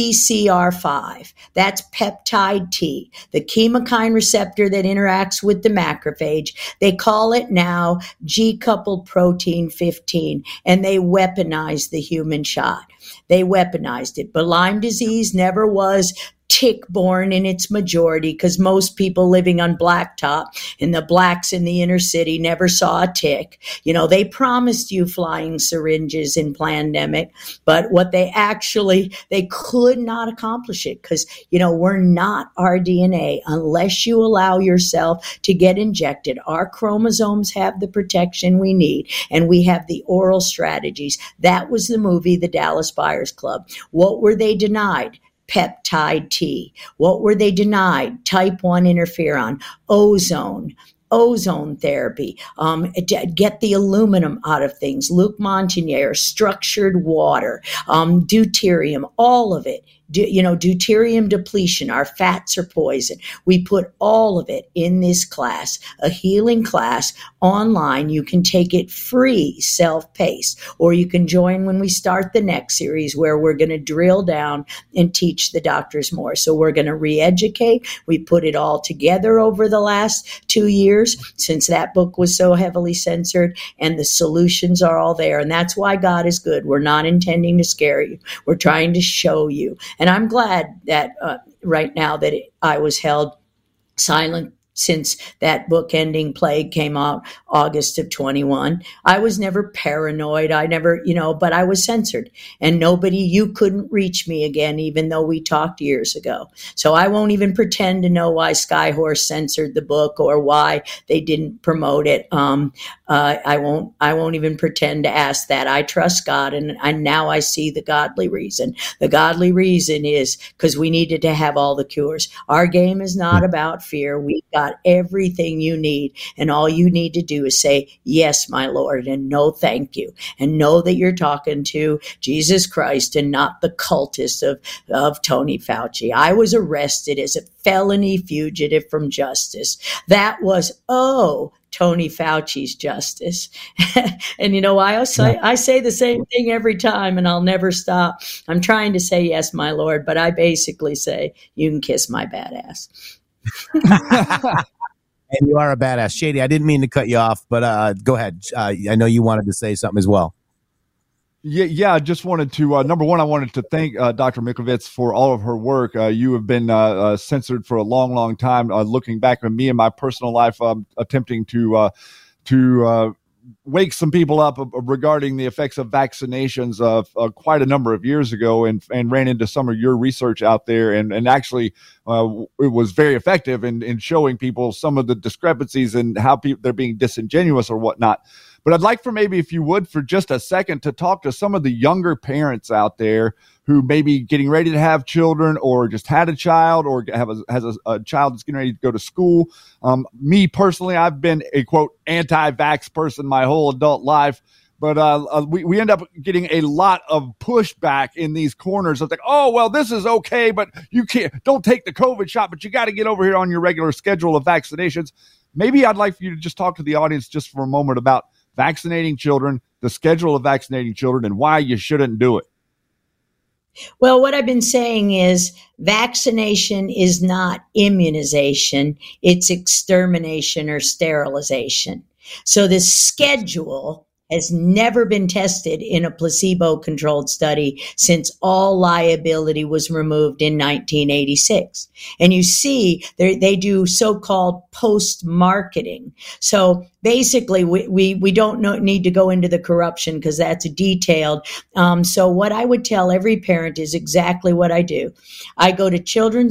CCR5, that's peptide T, the chemokine receptor that interacts with the macrophage. They call it now G-coupled protein 15, and they weaponized the human shot. They weaponized it. But Lyme disease never was tick-borne in its majority because most people living on blacktop and the blacks in the inner city never saw a tick. You know, they promised you flying syringes in pandemic, but what they could not accomplish it because, you know, we're not rDNA unless you allow yourself to get injected. Our chromosomes have the protection we need, and we have the oral strategies. That was the movie, The Dallas Buyers Club. What were they denied? Peptide T. What were they denied? Type 1 interferon, ozone therapy, get the aluminum out of things, Luc Montagnier, structured water, deuterium, all of it. Deuterium depletion, our fats are poison. We put all of it in this class, a healing class online. You can take it free, self-paced, or you can join when we start the next series where we're going to drill down and teach the doctors more. So we're going to re-educate. We put it all together over the last 2 years since that book was so heavily censored, and the solutions are all there. And that's why God is good. We're not intending to scare you. We're trying to show you. And I'm glad that right now that I was held silent since that book-ending plague came out August of 21. I was never paranoid. But I was censored. And you couldn't reach me again, even though we talked years ago. So I won't even pretend to know why Skyhorse censored the book or why they didn't promote it. I won't even pretend to ask that. I trust God, and now I see the godly reason. The godly reason is because we needed to have all the cures. Our game is not about fear. We got everything you need, and all you need to do is say, yes, my Lord, and no thank you, and know that you're talking to Jesus Christ and not the cultist of Tony Fauci. I was arrested as a felony fugitive from justice. That was, Tony Fauci's justice. And I say the same thing every time, and I'll never stop. I'm trying to say, yes, my Lord, but I basically say, you can kiss my bad ass. And you are a badass. Shady, I didn't mean to cut you off, but go ahead. I know you wanted to say something as well. Yeah. I just wanted to, number one, I wanted to thank Dr. Mikovits for all of her work. You have been censored for a long, long time. Looking back at me and my personal life, attempting to wake some people up regarding the effects of vaccinations quite a number of years ago, and ran into some of your research out there, and actually it was very effective in showing people some of the discrepancies and how they're being disingenuous or whatnot. But I'd like if you would, for just a second, to talk to some of the younger parents out there who may be getting ready to have children, or just had a child, or has a child that's getting ready to go to school. Me personally, I've been a, quote, anti-vax person my whole adult life. But we end up getting a lot of pushback in these corners of like, oh, well, this is okay, but don't take the COVID shot, but you got to get over here on your regular schedule of vaccinations. Maybe I'd like for you to just talk to the audience just for a moment about vaccinating children, the schedule of vaccinating children, and why you shouldn't do it. Well, what I've been saying is vaccination is not immunization. It's extermination or sterilization. So the schedule has never been tested in a placebo-controlled study since all liability was removed in 1986. And you see, they do so-called post-marketing. So basically, we don't need to go into the corruption because that's detailed. So what I would tell every parent is exactly what I do. I go to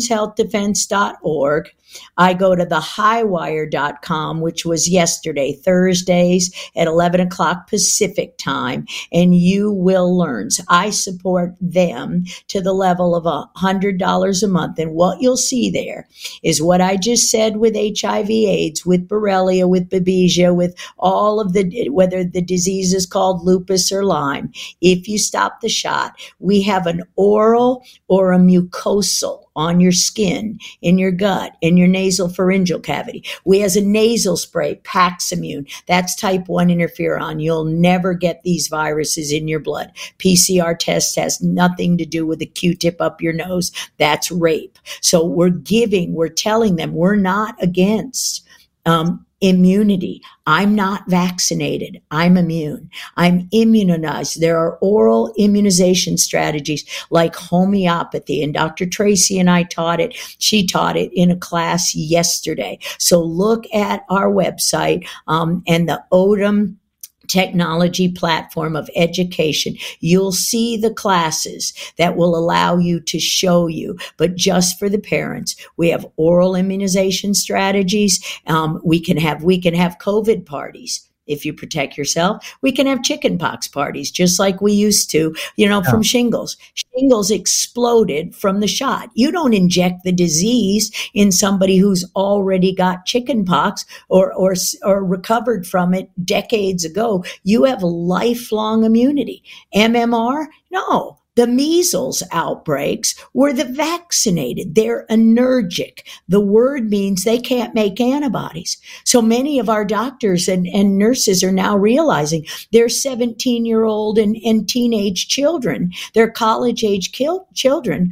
childrenshealthdefense.org. I go to thehighwire.com, which was yesterday, Thursdays at 11 o'clock Pacific time, and you will learn. So I support them to the level of $100 a month. And what you'll see there is what I just said with HIV AIDS, with Borrelia, with Babesia, with all of the, whether the disease is called lupus or Lyme. If you stop the shot, we have an oral or a mucosal on your skin, in your gut, in your nasal pharyngeal cavity. We has a nasal spray, Paximune. That's type 1 interferon. You'll never get these viruses in your blood. PCR test has nothing to do with a Q-tip up your nose. That's rape. So we're telling them we're not against immunity. I'm not vaccinated. I'm immune. I'm immunized. There are oral immunization strategies like homeopathy, and Dr. Tracy and I taught it. She taught it in a class yesterday. So look at our website and the Odom technology platform of education. You'll see the classes that will allow you to show you, but just for the parents. We have oral immunization strategies. We can have COVID parties. If you protect yourself, we can have chickenpox parties, just like we used to, from shingles. Shingles exploded from the shot. You don't inject the disease in somebody who's already got chickenpox or recovered from it decades ago. You have lifelong immunity. MMR? No. The measles outbreaks were the vaccinated. They're anergic. The word means they can't make antibodies. So many of our doctors and nurses are now realizing their 17-year-old and teenage children, their college-age children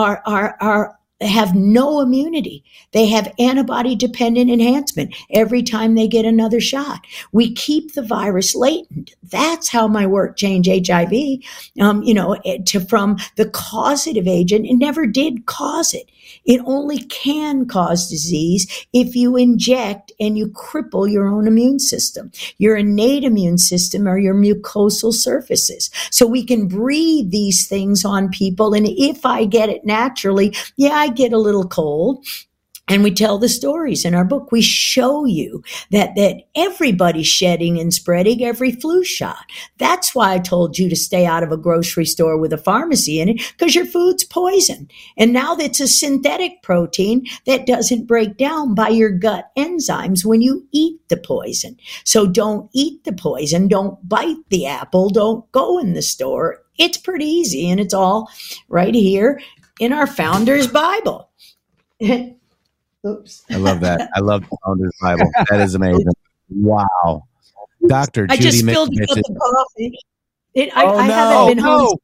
have no immunity. They have antibody-dependent enhancement every time they get another shot. We keep the virus latent. That's how my work changed HIV, from the causative agent. It never did cause it. It only can cause disease if you inject and you cripple your own immune system, your innate immune system or your mucosal surfaces. So we can breathe these things on people. And if I get it naturally, I get a little cold. And we tell the stories in our book. We show you that everybody's shedding and spreading every flu shot. That's why I told you to stay out of a grocery store with a pharmacy in it, because your food's poison. And now that's a synthetic protein that doesn't break down by your gut enzymes when you eat the poison. So don't eat the poison. Don't bite the apple. Don't go in the store. It's pretty easy, and it's all right here in our Founder's Bible. Oops. I love that. I love the Founder's Bible. That is amazing. Wow. Dr. I Judy just spilled a cup of coffee. I haven't been home.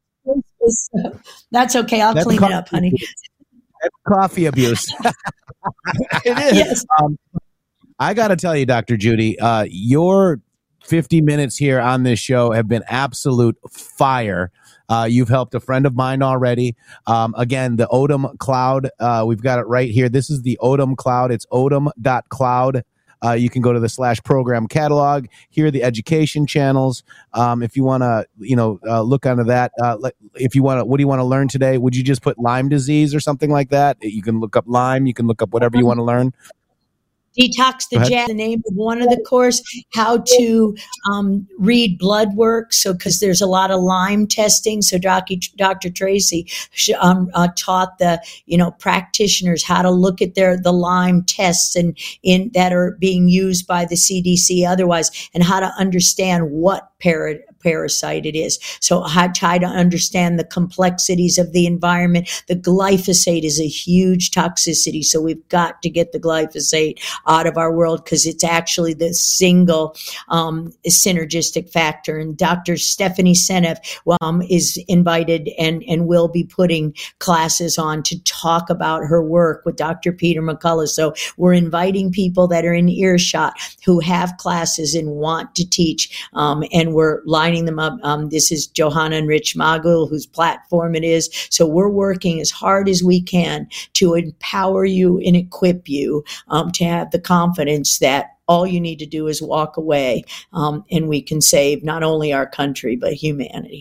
That's okay. That's clean it up, honey. That's coffee abuse. It is. Yes. I got to tell you, Dr. Judy, your 50 minutes here on this show have been absolute fire. You've helped a friend of mine already. Again, the Odom Cloud, we've got it right here. This is the Odom Cloud. It's odom.cloud. You can go to the /program catalog. Here are the education channels. If you want to, look onto that. If you want to, what do you want to learn today? Would you just put Lyme disease or something like that? You can look up Lyme. You can look up whatever you want to learn. Detox the Jab, the name of one of the course, how to read blood work. So, because there's a lot of Lyme testing. So Dr. Tracy taught the, practitioners how to look at the Lyme tests and that are being used by the CDC otherwise, and how to understand what parasite it is. So I try to understand the complexities of the environment. The glyphosate is a huge toxicity. So we've got to get the glyphosate out of our world because it's actually the single synergistic factor. And Dr. Stephanie Seneff is invited and will be putting classes on to talk about her work with Dr. Peter McCullough. So we're inviting people that are in earshot who have classes and want to teach, and we're lining them up. This is Johanna and Rich Magul, whose platform it is. So we're working as hard as we can to empower you and equip you to have the confidence that all you need to do is walk away, and we can save not only our country, but humanity.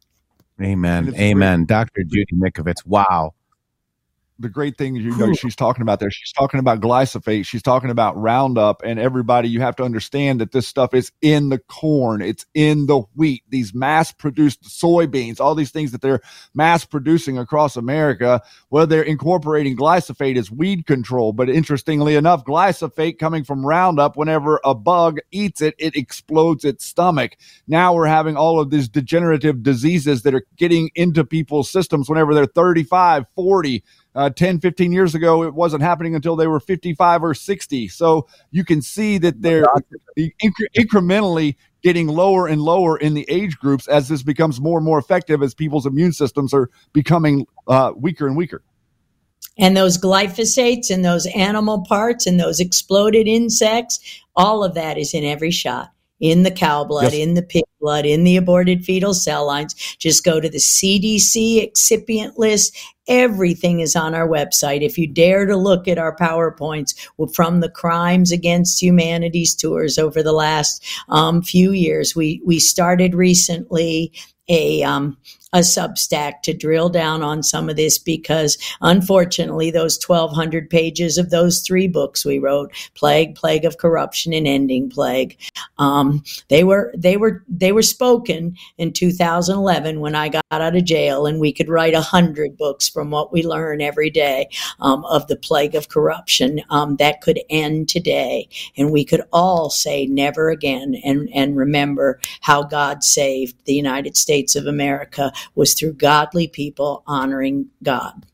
Amen. Amen. Dr. Judy Mikovits. Wow. The great thing, she's talking about there, she's talking about glyphosate, she's talking about Roundup, and everybody, you have to understand that this stuff is in the corn, it's in the wheat, these mass-produced soybeans, all these things that they're mass-producing across America, where they're incorporating glyphosate as weed control. But interestingly enough, glyphosate coming from Roundup, whenever a bug eats it, it explodes its stomach. Now we're having all of these degenerative diseases that are getting into people's systems whenever they're 35, 40, 10, 15 years ago, it wasn't happening until they were 55 or 60. So you can see that they're incrementally getting lower and lower in the age groups as this becomes more and more effective as people's immune systems are becoming weaker and weaker. And those glyphosates and those animal parts and those exploded insects, all of that is in every shot. In the cow blood, in the pig blood, in the aborted fetal cell lines. Just go to the CDC excipient list. Everything is on our website. If you dare to look at our PowerPoints from the Crimes Against Humanity's tours over the last few years, we started recently a Substack to drill down on some of this because unfortunately those 1,200 pages of those 3 books we wrote, Plague of Corruption and Ending Plague, they were spoken in 2011 when I got out of jail, and we could write 100 books from what we learn every day of the plague of corruption that could end today, and we could all say never again and remember how God saved the United States of America was through godly people honoring God.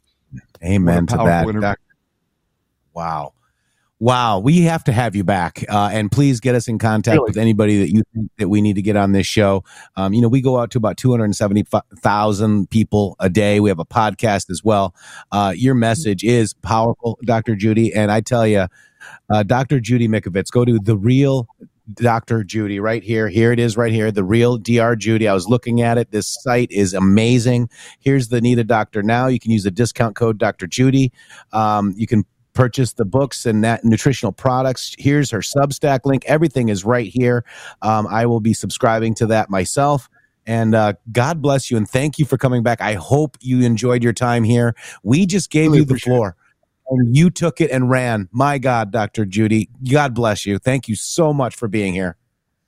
Amen to that. Wow. Wow. We have to have you back. And please get us in contact with anybody that you think that we need to get on this show. We go out to about 270,000 people a day. We have a podcast as well. Your message is powerful, Dr. Judy. And I tell you, Dr. Judy Mikovits, go to The Real Dr. Judy right here. Here it is right here. The Real Dr. Judy. I was looking at it. This site is amazing. Here's the Need a Doctor Now. You can use the discount code Dr. Judy. You can purchase the books and that nutritional products. Here's her Substack link. Everything is right here. I will be subscribing to that myself. And God bless you and thank you for coming back. I hope you enjoyed your time here. We just gave you the floor. And you took it and ran. My God, Dr. Judy, God bless you. Thank you so much for being here.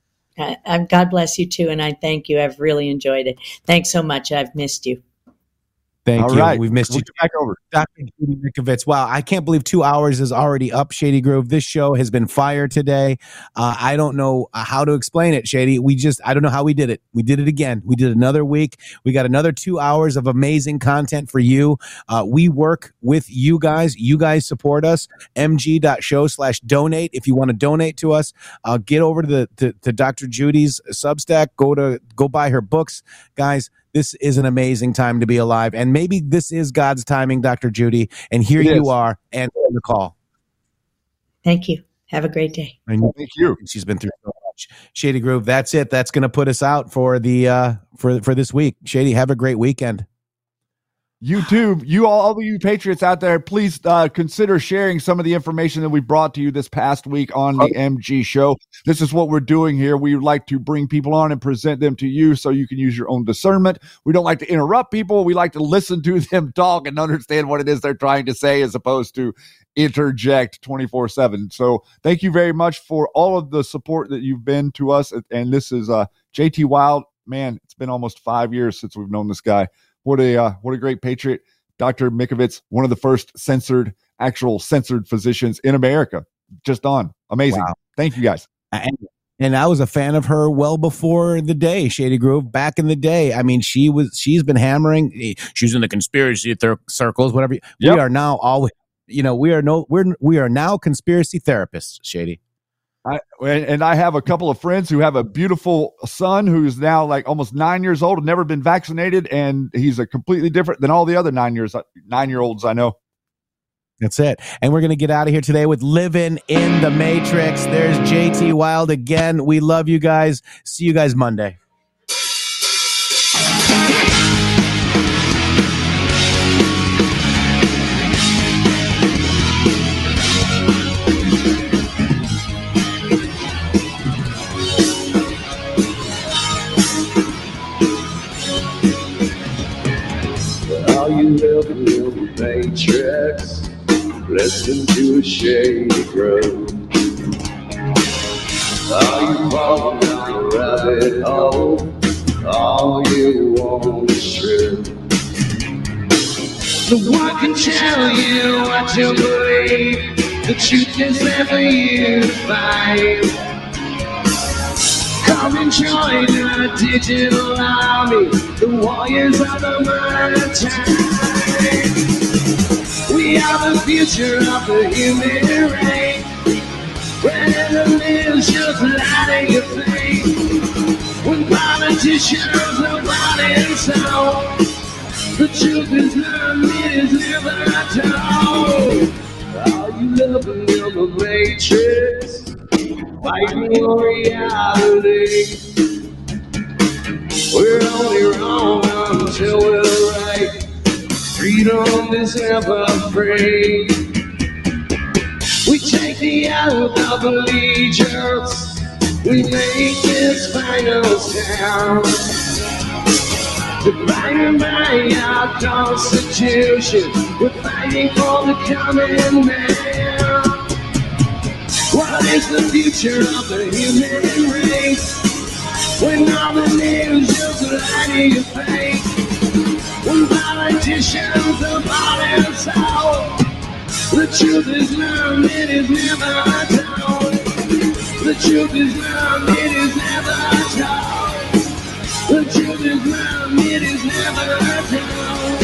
God bless you too, and I thank you. I've really enjoyed it. Thanks so much. I've missed you. Thank you. Right. We've missed you. Back over. Dr. Judy Mikovits. Wow, I can't believe 2 hours is already up, Shady Grove. This show has been fire today. I don't know how to explain it, Shady. I don't know how we did it. We did it again. We did another week. We got another 2 hours of amazing content for you. We work with you guys. You guys support us. mg.show/donate. If you want to donate to us, get over to Dr. Judy's Substack. Go buy her books. Guys, this is an amazing time to be alive. And maybe this is God's timing, Dr. Judy. And here you are, answering the call. Thank you. Have a great day. Thank you. She's been through so much. Shady Grove, that's it. That's going to put us out for the for this week. Shady, have a great weekend. You too. All of you patriots out there, please consider sharing some of the information that we brought to you this past week on the MG Show. This is what we're doing here. We like to bring people on and present them to you so you can use your own discernment. We don't like to interrupt people. We like to listen to them talk and understand what it is they're trying to say as opposed to interject 24/7. So thank you very much for all of the support that you've been to us. And this is JT Wild. Man, it's been almost 5 years since we've known this guy. What a great patriot. Dr. Mikovits, one of the first censored physicians in America. Just on. Amazing. Wow. Thank you guys. And I was a fan of her well before the day, Shady Groove, back in the day. I mean, she's been hammering. She's in the conspiracy circles, whatever. Yep. We are now always, we are now conspiracy therapists, Shady. I have a couple of friends who have a beautiful son who's now like almost 9 years old and never been vaccinated, and he's a completely different than all the other 9-year-olds I know. That's it. And we're going to get out of here today with Living in the Matrix. There's JT Wild again. We love you guys. See you guys Monday. Are you living in the Matrix? Listen to a shady grove. Are you falling down a rabbit hole? All you want is truth. No one can tell you what to believe. The truth is there for you to find. Come and join the digital army, the warriors of the modern time. We are the future of the human race. When the news just lighting your face. When politicians are running so. The truth is not, it is never told. Are you living in the Matrix? Fighting your reality. We're only wrong until we're right. Freedom is never free. We take the oath of allegiance. We make this final sound. Divided by our Constitution, we're fighting for the common man. What is the future of the human race? When all the news just lie to your face. When politicians are bought and sold. The truth is known, it is never told. The truth is known, it is never told. The truth is known, it is never told.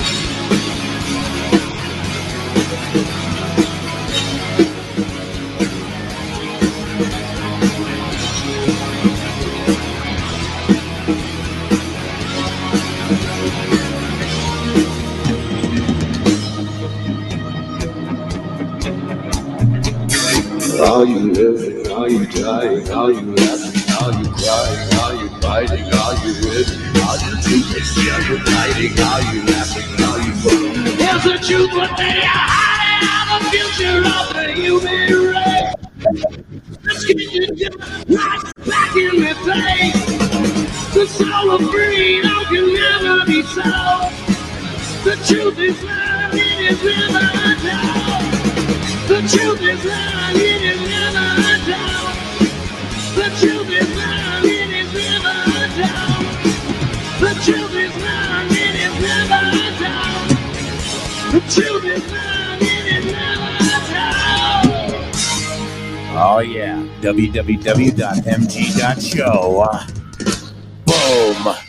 Are you living? Are you dying? Are you laughing? Are you crying? Are you fighting? Are you living? Are you choosing? Are you fighting? Are you laughing? Are you fighting? Here's the truth, what they are hiding. The future of the human race. Let's get you right back in the place. The soul of freedom can never be sold. The truth is not, it is never told. The truth is not, it is never told. The truth is not, it is never told. The truth is not, it is never told. The truth is not, it is never told. Oh yeah, www.mg.show. Boom.